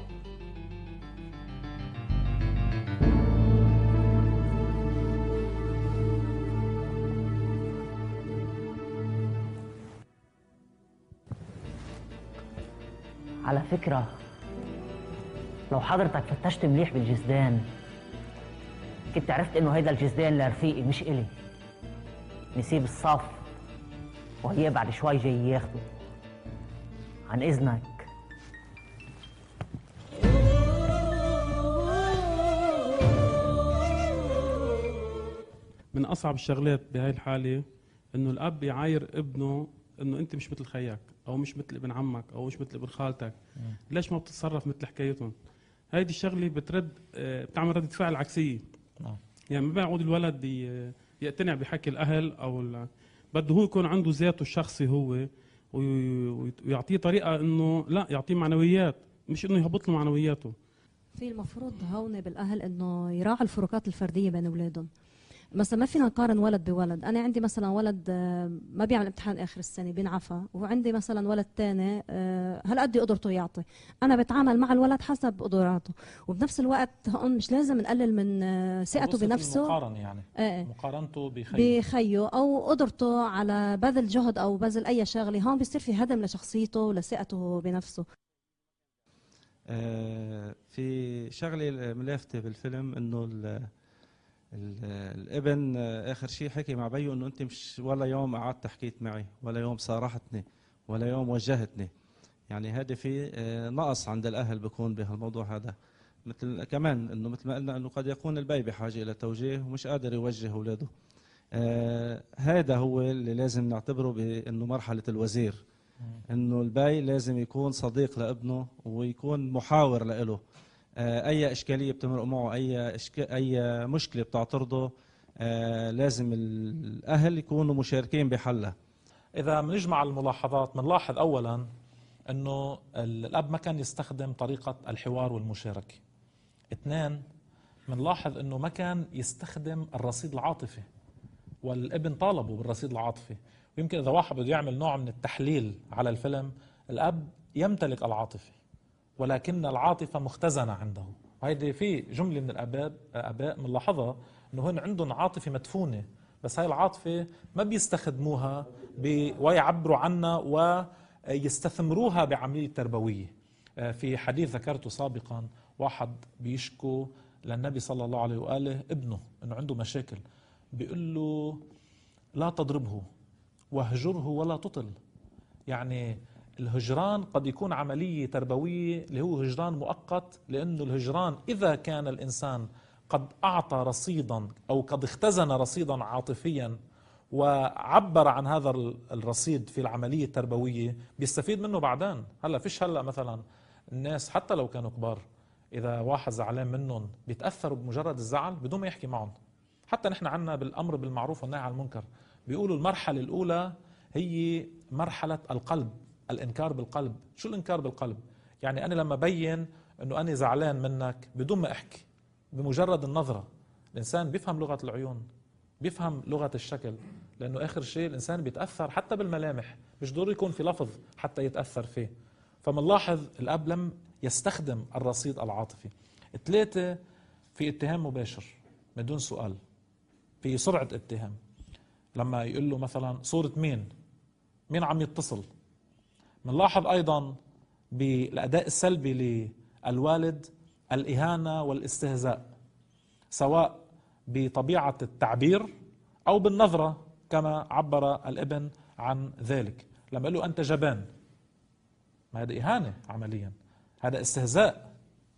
على فكرة لو حضرتك فتشت مليح بالجزدان كنت عرفت إنه هيدا الجزدان لرفيقي مش إلي. نسيب الصف وهي بعد شوي جاي ياخده. عن إذنك. من أصعب الشغلات بهاي الحالة إنه الأب يعاير ابنه إنه أنت مش مثل خيك أو مش مثل ابن عمك أو مش مثل ابن خالتك. مم. ليش ما بتتصرف مثل حكايتهم؟ هيدي الشغلة بترد آه، بتعمل ردة فعل عكسية. نعم. يعني ما بيعود الولد ي- يقتنع بحكي الأهل أو ال- بده هو يكون عنده ذاته الشخصي هو وي- ويعطيه طريقة إنه لا يعطيه معنويات مش إنه يهبط له معنوياته. في المفروض هون بالاهل انه يراعوا الفروقات الفرديه بين اولادهم. مثلا ما فينا نقارن ولد بولد. انا عندي مثلا ولد آه، ما بيعمل امتحان اخر السنه بينعفى، وعندي مثلا ولد تاني آه، هالقد قدرته يعطي. انا بتعامل مع الولد حسب قدراته، وبنفس الوقت هون مش لازم نقلل من آه، ثقته وصف بنفسه. المقارنة يعني آه. مقارنته بخيه بخيه او قدرته على بذل جهد او بذل اي شغله، هون بيصير في هدم لشخصيته ولثقته بنفسه. آه، في شغله ملافته بالفيلم انه ال- ال- الابن آه، اخر شيء حكي مع بيو انه انت مش ولا يوم قعدت حكيت معي ولا يوم صارحتني ولا يوم وجهتني. يعني هذا في آه، نقص عند الاهل بيكون بهالموضوع هذا. مثل كمان انه مثل ما قلنا انه قد يكون البي بحاجه الى توجيه ومش قادر يوجه اولاده. آه، هذا هو اللي لازم نعتبره بانه مرحله الوزير، انه البي لازم يكون صديق لابنه ويكون محاور له. آه، اي اشكاليه بتمرق معه، اي إشك... اي مشكله بتعترضه، آه، لازم الاهل يكونوا مشاركين بحلها. إذا بنجمع الملاحظات بنلاحظ أولا أنه الأب ما كان يستخدم طريقة الحوار والمشاركة. اثنين، بنلاحظ أنه ما كان يستخدم الرصيد العاطفي، والابن طالبه بالرصيد العاطفي. ويمكن إذا واحد بده يعمل نوع من التحليل على الفيلم، الأب يمتلك العاطفة ولكن العاطفة مختزنة عنده. وهيدي في جملة من الآباء آباء بنلاحظها أنه هن عندهم عاطفة مدفونة، بس هاي العاطفة ما بيستخدموها بي ويعبروا عنها ويستثمروها بعملية تربوية. في حديث ذكرته سابقا واحد بيشكو للنبي صلى الله عليه وآله ابنه أنه عنده مشاكل، بيقول له لا تضربه واهجره ولا تطل. يعني الهجران قد يكون عملية تربوية اللي هو هجران مؤقت، لأنه الهجران إذا كان الإنسان قد أعطى رصيدا أو قد اختزن رصيدا عاطفيا وعبر عن هذا الرصيد في العملية التربوية بيستفيد منه بعدين. هلا فيش هلا مثلا الناس حتى لو كانوا كبار إذا واحد زعلان منهم بيتأثروا بمجرد الزعل بدون ما يحكي معهم. حتى نحن عنا بالأمر بالمعروف والنهي عن المنكر بيقولوا المرحلة الأولى هي مرحلة القلب، الإنكار بالقلب. شو الإنكار بالقلب؟ يعني أنا لما بين أنه أنا زعلان منك بدون ما أحكي، بمجرد النظرة. الإنسان بيفهم لغة العيون، بيفهم لغة الشكل، لأنه آخر شيء الإنسان بيتأثر حتى بالملامح، مش ضروري يكون في لفظ حتى يتأثر فيه. فمنلاحظ الأب لم يستخدم الرصيد العاطفي. ثلاثة، في اتهام مباشر بدون سؤال، في سرعة اتهام. لما يقول له مثلا صورة مين مين عم يتصل. منلاحظ أيضا بالأداء السلبي للوالد الإهانة والاستهزاء، سواء بطبيعة التعبير أو بالنظرة كما عبر الابن عن ذلك. لما قال له أنت جبان، ما هذا إهانة عمليا، هذا استهزاء.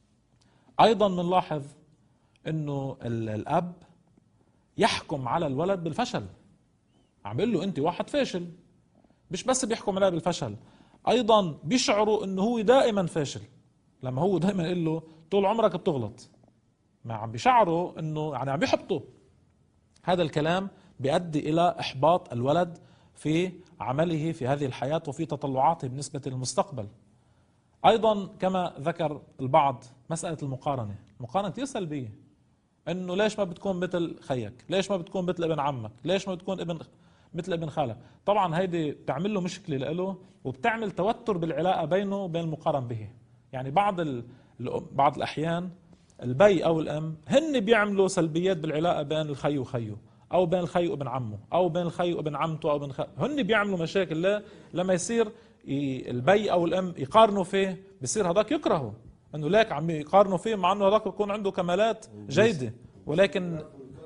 أيضا منلاحظ أنه الأب يحكم على الولد بالفشل، عم بيقول له انت واحد فاشل. مش بس بيحكم عليه بالفشل، ايضا بيشعروا انه هو دائما فاشل، لما هو دائما يقول له طول عمرك بتغلط، ما عم بيشعروا انه يعني عم بيحبطوا. هذا الكلام بيؤدي الى احباط الولد في عمله في هذه الحياة وفي تطلعاته بالنسبة للمستقبل. ايضا كما ذكر البعض مسألة المقارنة، المقارنة كثير سلبية، انه ليش ما بتكون مثل خيك، ليش ما بتكون مثل ابن عمك، ليش ما بتكون ابن مثل ابن خالك. طبعا هيدي بتعمل له مشكلة له، وبتعمل توتر بالعلاقة بينه وبين المقارن به. يعني بعض ال... بعض الأحيان البي أو الأم هن بيعملوا سلبيات بالعلاقة بين الخي وخيه، أو بين الخي وابن عمه، أو بين الخي وابن عمته، أو بين خي... هن بيعملوا مشاكل. لا لما يصير ي... البي أو الأم يقارنوا فيه، بصير هذاك يكرهه، إنه ليك عم يقارنوا فيه مع إنه هذاك يكون عنده كمالات جيدة، ولكن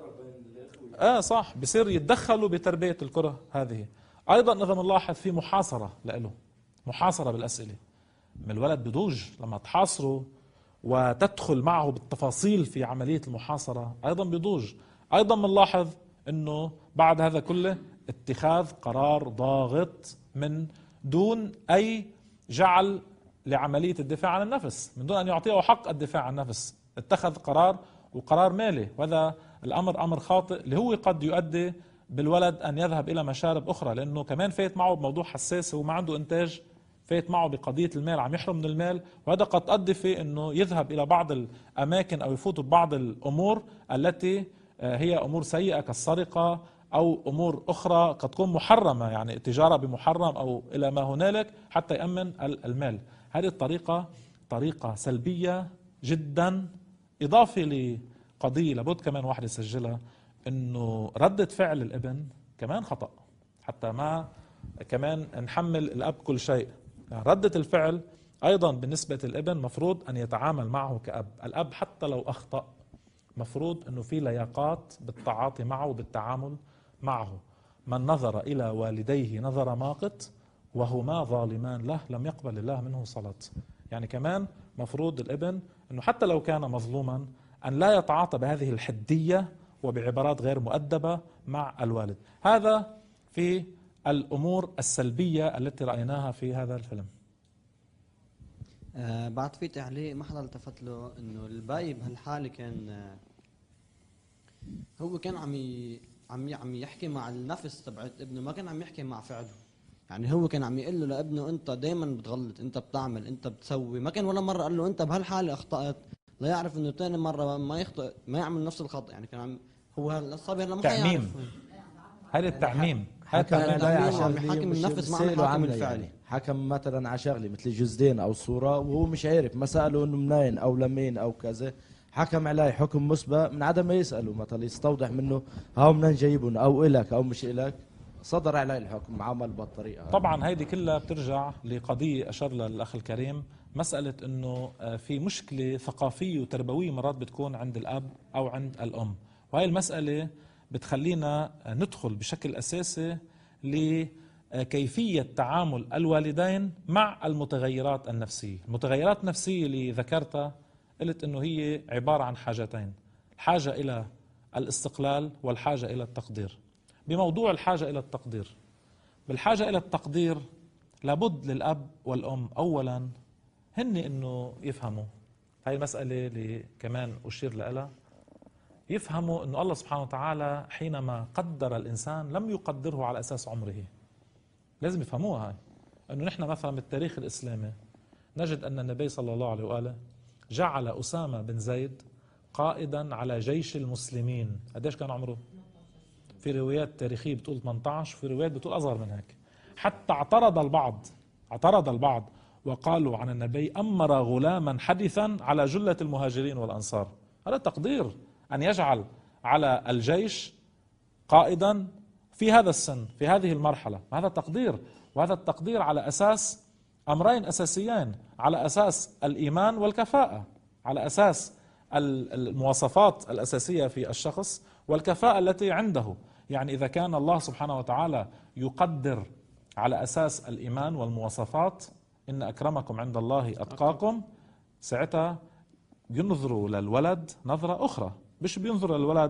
اه صح بصير يتدخلوا بتربية الكره هذه. ايضا اذا بنلاحظ في محاصرة له، محاصرة بالاسئلة. من الولد بضوج لما تحاصره وتدخل معه بالتفاصيل في عملية المحاصرة ايضا بضوج. ايضا بنلاحظ انه بعد هذا كله اتخاذ قرار ضاغط من دون اي جعل لعملية الدفاع عن النفس، من دون ان يعطيه حق الدفاع عن النفس، اتخذ قرار وقرار مالي. وهذا الامر امر خاطئ اللي هو قد يؤدي بالولد ان يذهب الى مشارب اخرى، لانه كمان فايت معه بموضوع حساس، وما عنده انتاج، فايت معه بقضيه المال، عم يحرم من المال، وهذا قد تؤدي في انه يذهب الى بعض الاماكن او يفوت ببعض الامور التي هي امور سيئه كالسرقه او امور اخرى قد تكون محرمه، يعني تجاره بمحرم او الى ما هنالك حتى يامن المال. هذه الطريقه طريقه سلبيه جدا. اضافه لقضيه لابد كمان واحد يسجلها، انه ردة فعل الابن كمان خطأ، حتى ما كمان نحمل الاب كل شيء. يعني ردة الفعل ايضا بالنسبة للابن مفروض ان يتعامل معه كأب. الاب حتى لو اخطأ مفروض انه في لياقات بالتعاطي معه وبالتعامل معه. من نظر الى والديه نظر ماقت وهما ظالمان له لم يقبل الله منه صلاة. يعني كمان مفروض الابن انه حتى لو كان مظلوما ان لا يتعاطى بهذه الحدية وبعبارات غير مؤدبة مع الوالد. هذا في الأمور السلبية التي رأيناها في هذا الفيلم. آه بعد في تعليق ما حدا التفت له، انه الباي بهالحالة كان آه هو كان عم ي... عم ي... عم يحكي مع النفس تبعت ابنه، ما كان عم يحكي مع فعله. يعني هو كان عم يقول له لابنه انت دائما بتغلط، انت بتعمل، انت بتسوي. ما كان ولا مرة قال له انت بهالحالة اخطأت، لا يعرف انه ثاني مرة ما يخطئ ما يعمل نفس الخطأ. يعني كان عم هو الصبي هلا ما تعميم، هذا التعميم. حكم عم يحكم النفس مع الحاكم الفعلي. يعني حكم مثلا على شغله مثل جزدين او صوره وهو مش عارف، ما ساله انه منين او لمين او كذا، حكم عليه حكم مسبق من عدم ما يساله، مثلا يستوضح منه هاو منين جايبهم او الك او مش الك، صدر عليه الحكم عمل بالطريقه. طبعا هيدي كلها بترجع لقضيه اشار لها الاخ الكريم، مساله انه في مشكله ثقافيه وتربويه مرات بتكون عند الاب او عند الام، وهي المساله بتخلينا ندخل بشكل اساسي لكيفيه تعامل الوالدين مع المتغيرات النفسيه. المتغيرات النفسيه اللي ذكرتها قلت انه هي عباره عن حاجتين، الحاجه الى الاستقلال والحاجه الى التقدير. بموضوع الحاجه الى التقدير، بالحاجه الى التقدير لابد للاب والام اولا هن انه يفهموا هاي المساله اللي كمان اشير لها، يفهموا انه الله سبحانه وتعالى حينما قدر الانسان لم يقدره على اساس عمره. لازم يفهموها هاي، انه نحن مثلا بالتاريخ الاسلامي نجد ان النبي صلى الله عليه واله جعل اسامه بن زيد قائدا على جيش المسلمين. قديش كان عمره؟ في روايات تاريخيه بتقول ثمانية عشر، في روايات بتقول اصغر من هيك. حتى اعترض البعض اعترض البعض وقالوا عن النبي امر غلاما حدثا على جله المهاجرين والانصار. هذا تقدير أن يجعل على الجيش قائدا في هذا السن في هذه المرحلة، هذا تقدير. وهذا التقدير على أساس أمرين أساسيين، على أساس الإيمان والكفاءة، على أساس المواصفات الأساسية في الشخص والكفاءة التي عنده. يعني إذا كان الله سبحانه وتعالى يقدر على أساس الإيمان والمواصفات، إن أكرمكم عند الله أتقاكم، ساعتها ينظروا للولد نظرة أخرى، مش بينظر للولد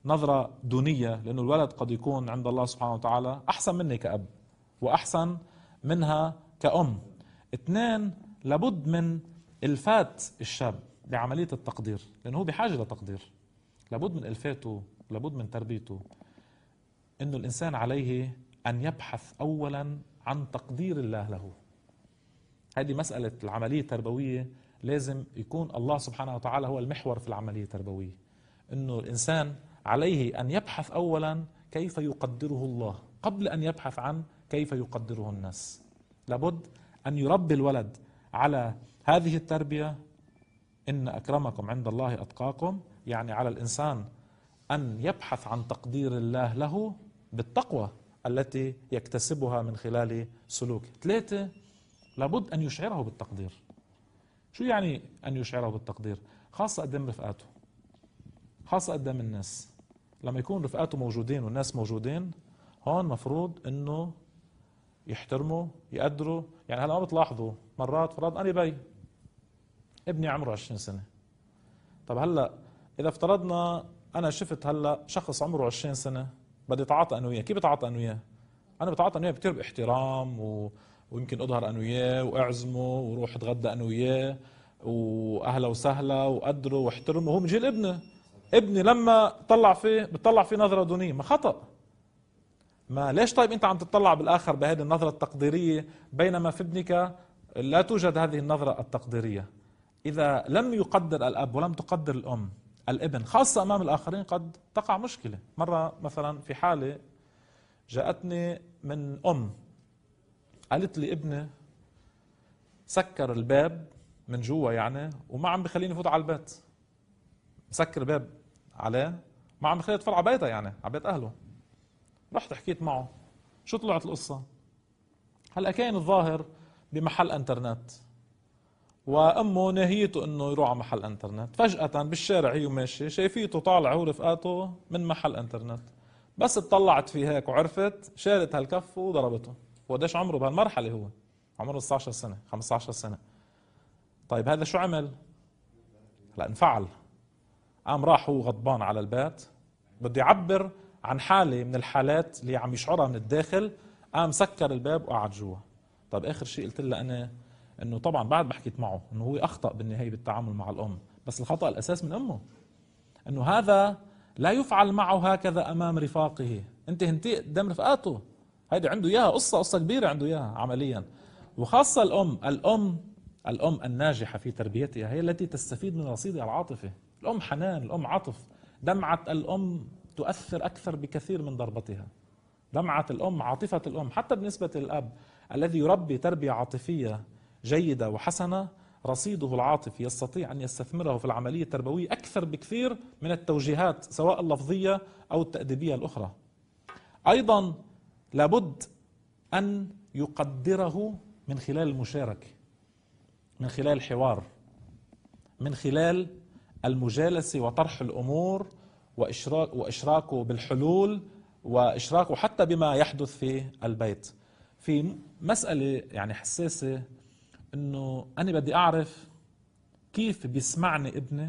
نظرة دونية، لأنه الولد قد يكون عند الله سبحانه وتعالى أحسن مني كأب وأحسن منها كأم. اثنين، لابد من إلفات الشاب بعملية التقدير، لأنه هو بحاجة لتقدير. لابد من إلفاته، لابد من تربيته، إنه الإنسان عليه أن يبحث أولا عن تقدير الله له. هذه مسألة العملية التربوية، لازم يكون الله سبحانه وتعالى هو المحور في العملية التربوية. إنه الإنسان عليه أن يبحث أولا كيف يقدره الله قبل أن يبحث عن كيف يقدره الناس. لابد أن يربي الولد على هذه التربية، إن أكرمكم عند الله أتقاكم، يعني على الإنسان أن يبحث عن تقدير الله له بالتقوى التي يكتسبها من خلال سلوكه. ثلاثة، لابد أن يشعره بالتقدير. شو يعني أن يشعره بالتقدير؟ خاصة قدام رفقاته، خاصة قدام الناس. لما يكون رفقاته موجودين والناس موجودين، هون مفروض أنه يحترموا يقدروا. يعني هلا ما بتلاحظوا مرات فرض أنا بي ابني عمره عشرين سنة، طب هلا إذا افترضنا أنا شفت هلا شخص عمره عشرين سنة بدي أتعاطى أنا وياه، كيف بتعاطى أنا وياه؟ أنا بتعاطى أنا وياه كثير باحترام و... ويمكن أظهر أنا وياه وأعزمه وروح أتغدى أنا وياه وأهلا وسهلا وقدره واحترمه. هو من جيل ابنه. ابني لما طلع فيه بتطلع فيه نظرة دونية، ما خطأ. ما ليش طيب أنت عم تطلع بالآخر بهذه النظرة التقديرية بينما في ابنك لا توجد هذه النظرة التقديرية؟ إذا لم يقدر الأب ولم تقدر الأم الابن خاصة أمام الآخرين قد تقع مشكلة. مرة مثلا في حالة جاءتني من أم قالت لي ابني سكر الباب من جوا يعني وما عم بخليني فوت على البيت، مسكر الباب عليه ما عم بخليني ادخل على بيته، يعني على بيت أهله. رحت حكيت معه، شو طلعت القصة؟ هلا كان الظاهر بمحل انترنت وامه ناهيته انه يروح على محل انترنت، فجأة بالشارع هي ماشي شايفيته طالع هو رفقاته من محل انترنت، بس اطلعت فيه هيك وعرفت شالت هالكف وضربته. وقديش عمره بهالمرحلة؟ هو عمره ستة عشر سنة خمسة عشر سنة. طيب هذا شو عمل؟ هلا انفعل، قام راح هو غضبان على البيت بده يعبر عن حالة من الحالات اللي عم يشعرها من الداخل، قام سكر الباب وقعد جوا. طيب اخر شيء قلت له انا انه طبعا بعد ما حكيت معه انه هو اخطأ بالنهاية بالتعامل مع الام، بس الخطأ الاساس من امه، انه هذا لا يفعل معه هكذا امام رفاقه. انت هنتي قدام رفقاته، هيدي عنده اياها قصة قصة كبيرة عنده اياها عمليا. وخاصة الام الام الام الناجحة في تربيتها هي التي تستفيد من رصيدها العاطفي. الام حنان، الام عطف، دمعة الام تؤثر اكثر بكثير من ضربتها. دمعة الام، عاطفة الام، حتى بالنسبة للاب الذي يربي تربية عاطفية جيدة وحسنة، رصيده العاطفي يستطيع أن يستثمره في العملية التربوية أكثر بكثير من التوجيهات سواء اللفظية أو التأديبية الأخرى. أيضا لابد أن يقدره من خلال المشاركة، من خلال الحوار، من خلال المجالسة وطرح الأمور وإشراك وإشراكه بالحلول وإشراكه حتى بما يحدث في البيت. في مسألة يعني حساسة، انه انا بدي اعرف كيف بيسمعني ابني،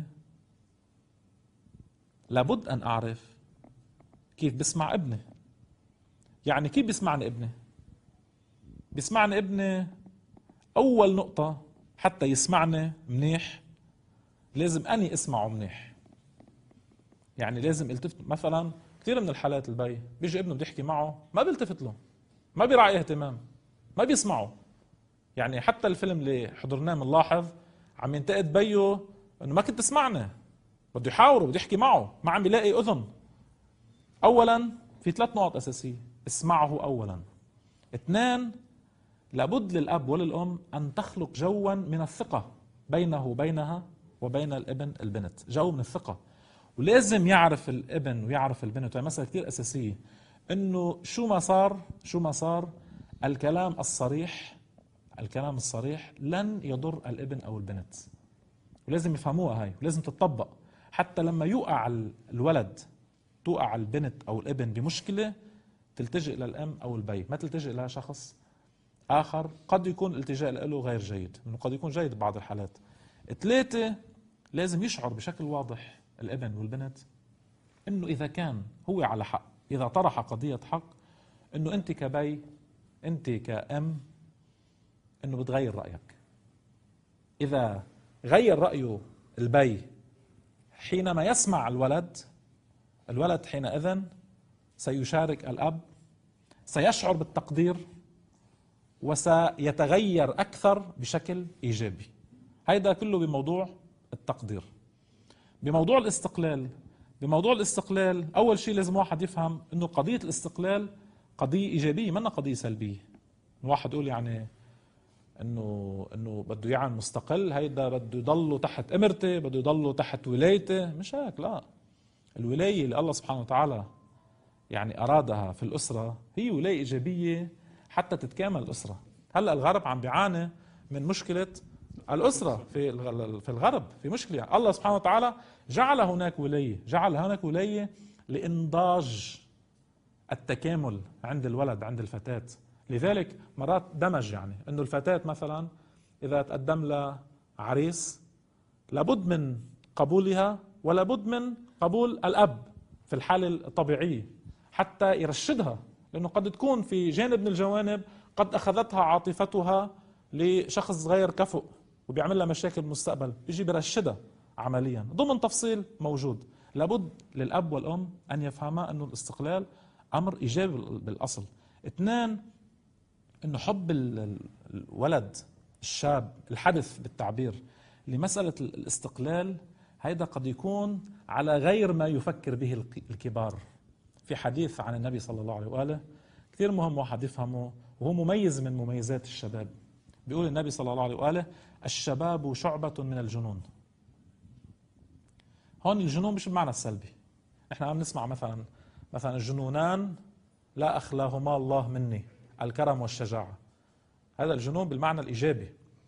لابد ان اعرف كيف بيسمع ابني. يعني كيف بيسمعني ابني؟ بيسمعني ابني اول نقطة حتى يسمعني منيح لازم اني اسمعه منيح. يعني لازم التفت. مثلا كثير من الحالات البي بيجي ابنه بدي يحكي معه ما بيلتفت له، ما بيراعي اهتمام، ما بيسمعه. يعني حتى الفيلم اللي حضرناه بنلاحظ عم ينتقد بيه انه ما كنت تسمعنا، بده يحاوره بده يحكي معه ما عم بيلاقي اذن. اولا في ثلاث نقط اساسيه، اسمعه اولا. اثنين، لابد للاب وللام ان تخلق جوا من الثقه بينه وبينها وبين الابن البنت، جو من الثقه. ولازم يعرف الابن ويعرف البنت، وهي مسألة كثير اساسيه، انه شو ما صار شو ما صار الكلام الصريح الكلام الصريح لن يضر الابن او البنت. ولازم يفهموها هاي، ولازم تتطبق. حتى لما يوقع الولد توقع البنت او الابن بمشكله تلتجئ للام او البي، ما تلتجئ لها شخص اخر قد يكون الالتجاء له غير جيد، انه قد يكون جيد ببعض الحالات. ثلاثه، لازم يشعر بشكل واضح الابن والبنت انه اذا كان هو على حق، اذا طرح قضية حق، انه انت كبي، انت كأم، انه بتغير رأيك. اذا غير رأيه البي حينما يسمع الولد، الولد حينئذ سيشارك الأب، سيشعر بالتقدير وسيتغير أكثر بشكل إيجابي. هيدا كله بموضوع التقدير. بموضوع الاستقلال، بموضوع الاستقلال أول شيء لازم واحد يفهم أنه قضية الاستقلال قضية إيجابية منها قضية سلبية. واحد يقول يعني انه انه بده يعمل مستقل، هيدا بده يضله تحت امرتي، بده يضله تحت ولايتي. مش هيك، لا. الولايه اللي الله سبحانه وتعالى يعني ارادها في الاسره هي ولايه ايجابيه حتى تتكامل الاسره. هلا الغرب عم بيعاني من مشكله الاسره في في الغرب، في مشكله. يعني الله سبحانه وتعالى جعل هناك ولايه، جعل هناك ولايه لانضاج التكامل عند الولد، عند الفتاه. لذلك مرات دمج، يعني انه الفتاة مثلا اذا تقدم لها عريس لابد من قبولها ولابد من قبول الاب في الحالة الطبيعية حتى يرشدها، لانه قد تكون في جانب من الجوانب قد اخذتها عاطفتها لشخص غير كفؤ وبيعمل لها مشاكل بالمستقبل، بيجي برشدها عمليا ضمن تفصيل موجود. لابد للاب والام ان يفهما انه الاستقلال امر ايجابي بالاصل. اثنان، انه حب الولد الشاب الحدث بالتعبير لمسألة الاستقلال هيدا قد يكون على غير ما يفكر به الكبار. في حديث عن النبي صلى الله عليه وآله كثير مهم واحد يفهمه، وهو مميز من مميزات الشباب. بيقول النبي صلى الله عليه وآله: الشباب شعبة من الجنون. هون الجنون مش بمعنى السلبي. احنا عم نسمع مثلا مثلا الجنونان لا أخلاهما الله مني، الكرم والشجاعة. هذا الجنون بالمعنى الإيجابي.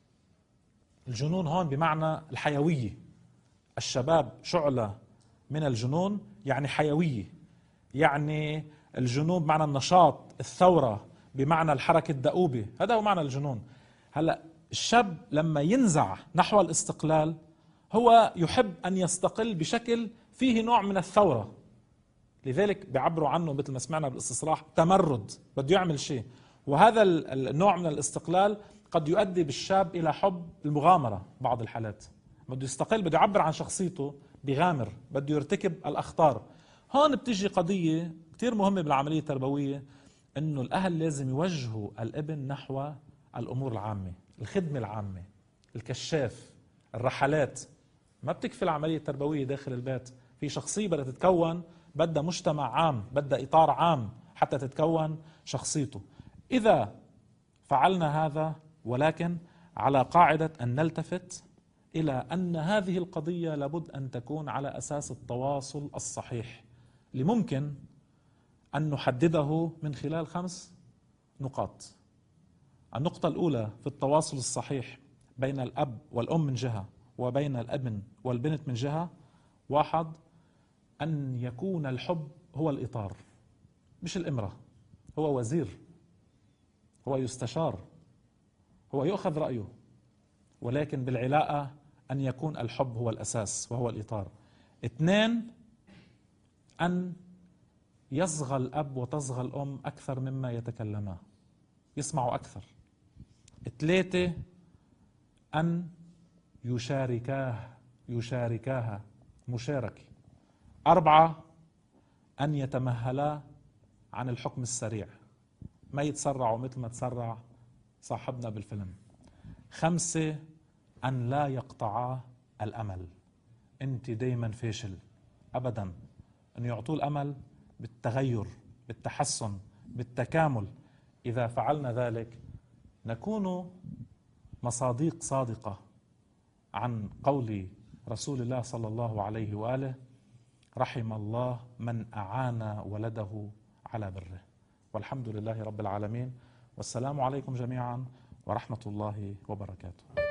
الجنون هون بمعنى الحيوية. الشباب شعلة من الجنون يعني حيوية، يعني الجنون بمعنى النشاط، الثورة، بمعنى الحركة الدؤوبة. هذا هو معنى الجنون. هلأ الشاب لما ينزع نحو الاستقلال هو يحب أن يستقل بشكل فيه نوع من الثورة. لذلك بيعبروا عنه مثل ما سمعنا بالاستصلاح تمرد، بده يعمل شيء. وهذا النوع من الاستقلال قد يؤدي بالشاب إلى حب المغامرة. بعض الحالات بده يستقل، بده يعبر عن شخصيته، بيغامر، بده يرتكب الأخطار. هون بتيجي قضية كتير مهمة بالعملية التربوية، إنه الأهل لازم يوجهوا الابن نحو الأمور العامة، الخدمة العامة، الكشاف، الرحلات. ما بتكفي العملية التربوية داخل البيت. في شخصية بدها تتكون، بدها مجتمع عام، بدها إطار عام حتى تتكون شخصيته. إذا فعلنا هذا، ولكن على قاعدة أن نلتفت إلى أن هذه القضية لابد أن تكون على أساس التواصل الصحيح، اللي ممكن أن نحدده من خلال خمس نقاط. النقطة الأولى في التواصل الصحيح بين الأب والأم من جهة وبين الابن والبنت من جهة: واحد، أن يكون الحب هو الإطار، مش الإمرة. هو وزير، هو يستشار، هو يؤخذ رأيه، ولكن بالعلاقة أن يكون الحب هو الأساس وهو الإطار. اثنين، أن يصغى الأب وتصغى الأم أكثر مما يتكلما، يسمعوا أكثر. ثلاثة، أن يشاركاه يشاركاها مشاركة. أربعة، أن يتمهلا عن الحكم السريع، ما يتسرعوا مثل ما تسرع صاحبنا بالفيلم. خمسة، أن لا يقطعا الأمل. أنت دايما فاشل، أبدا. أن يعطوا الأمل بالتغير، بالتحسن، بالتكامل. إذا فعلنا ذلك نكون مصاديق صادقة عن قول رسول الله صلى الله عليه وآله: رحم الله من أعان ولده على بره. والحمد لله رب العالمين، والسلام عليكم جميعا ورحمة الله وبركاته.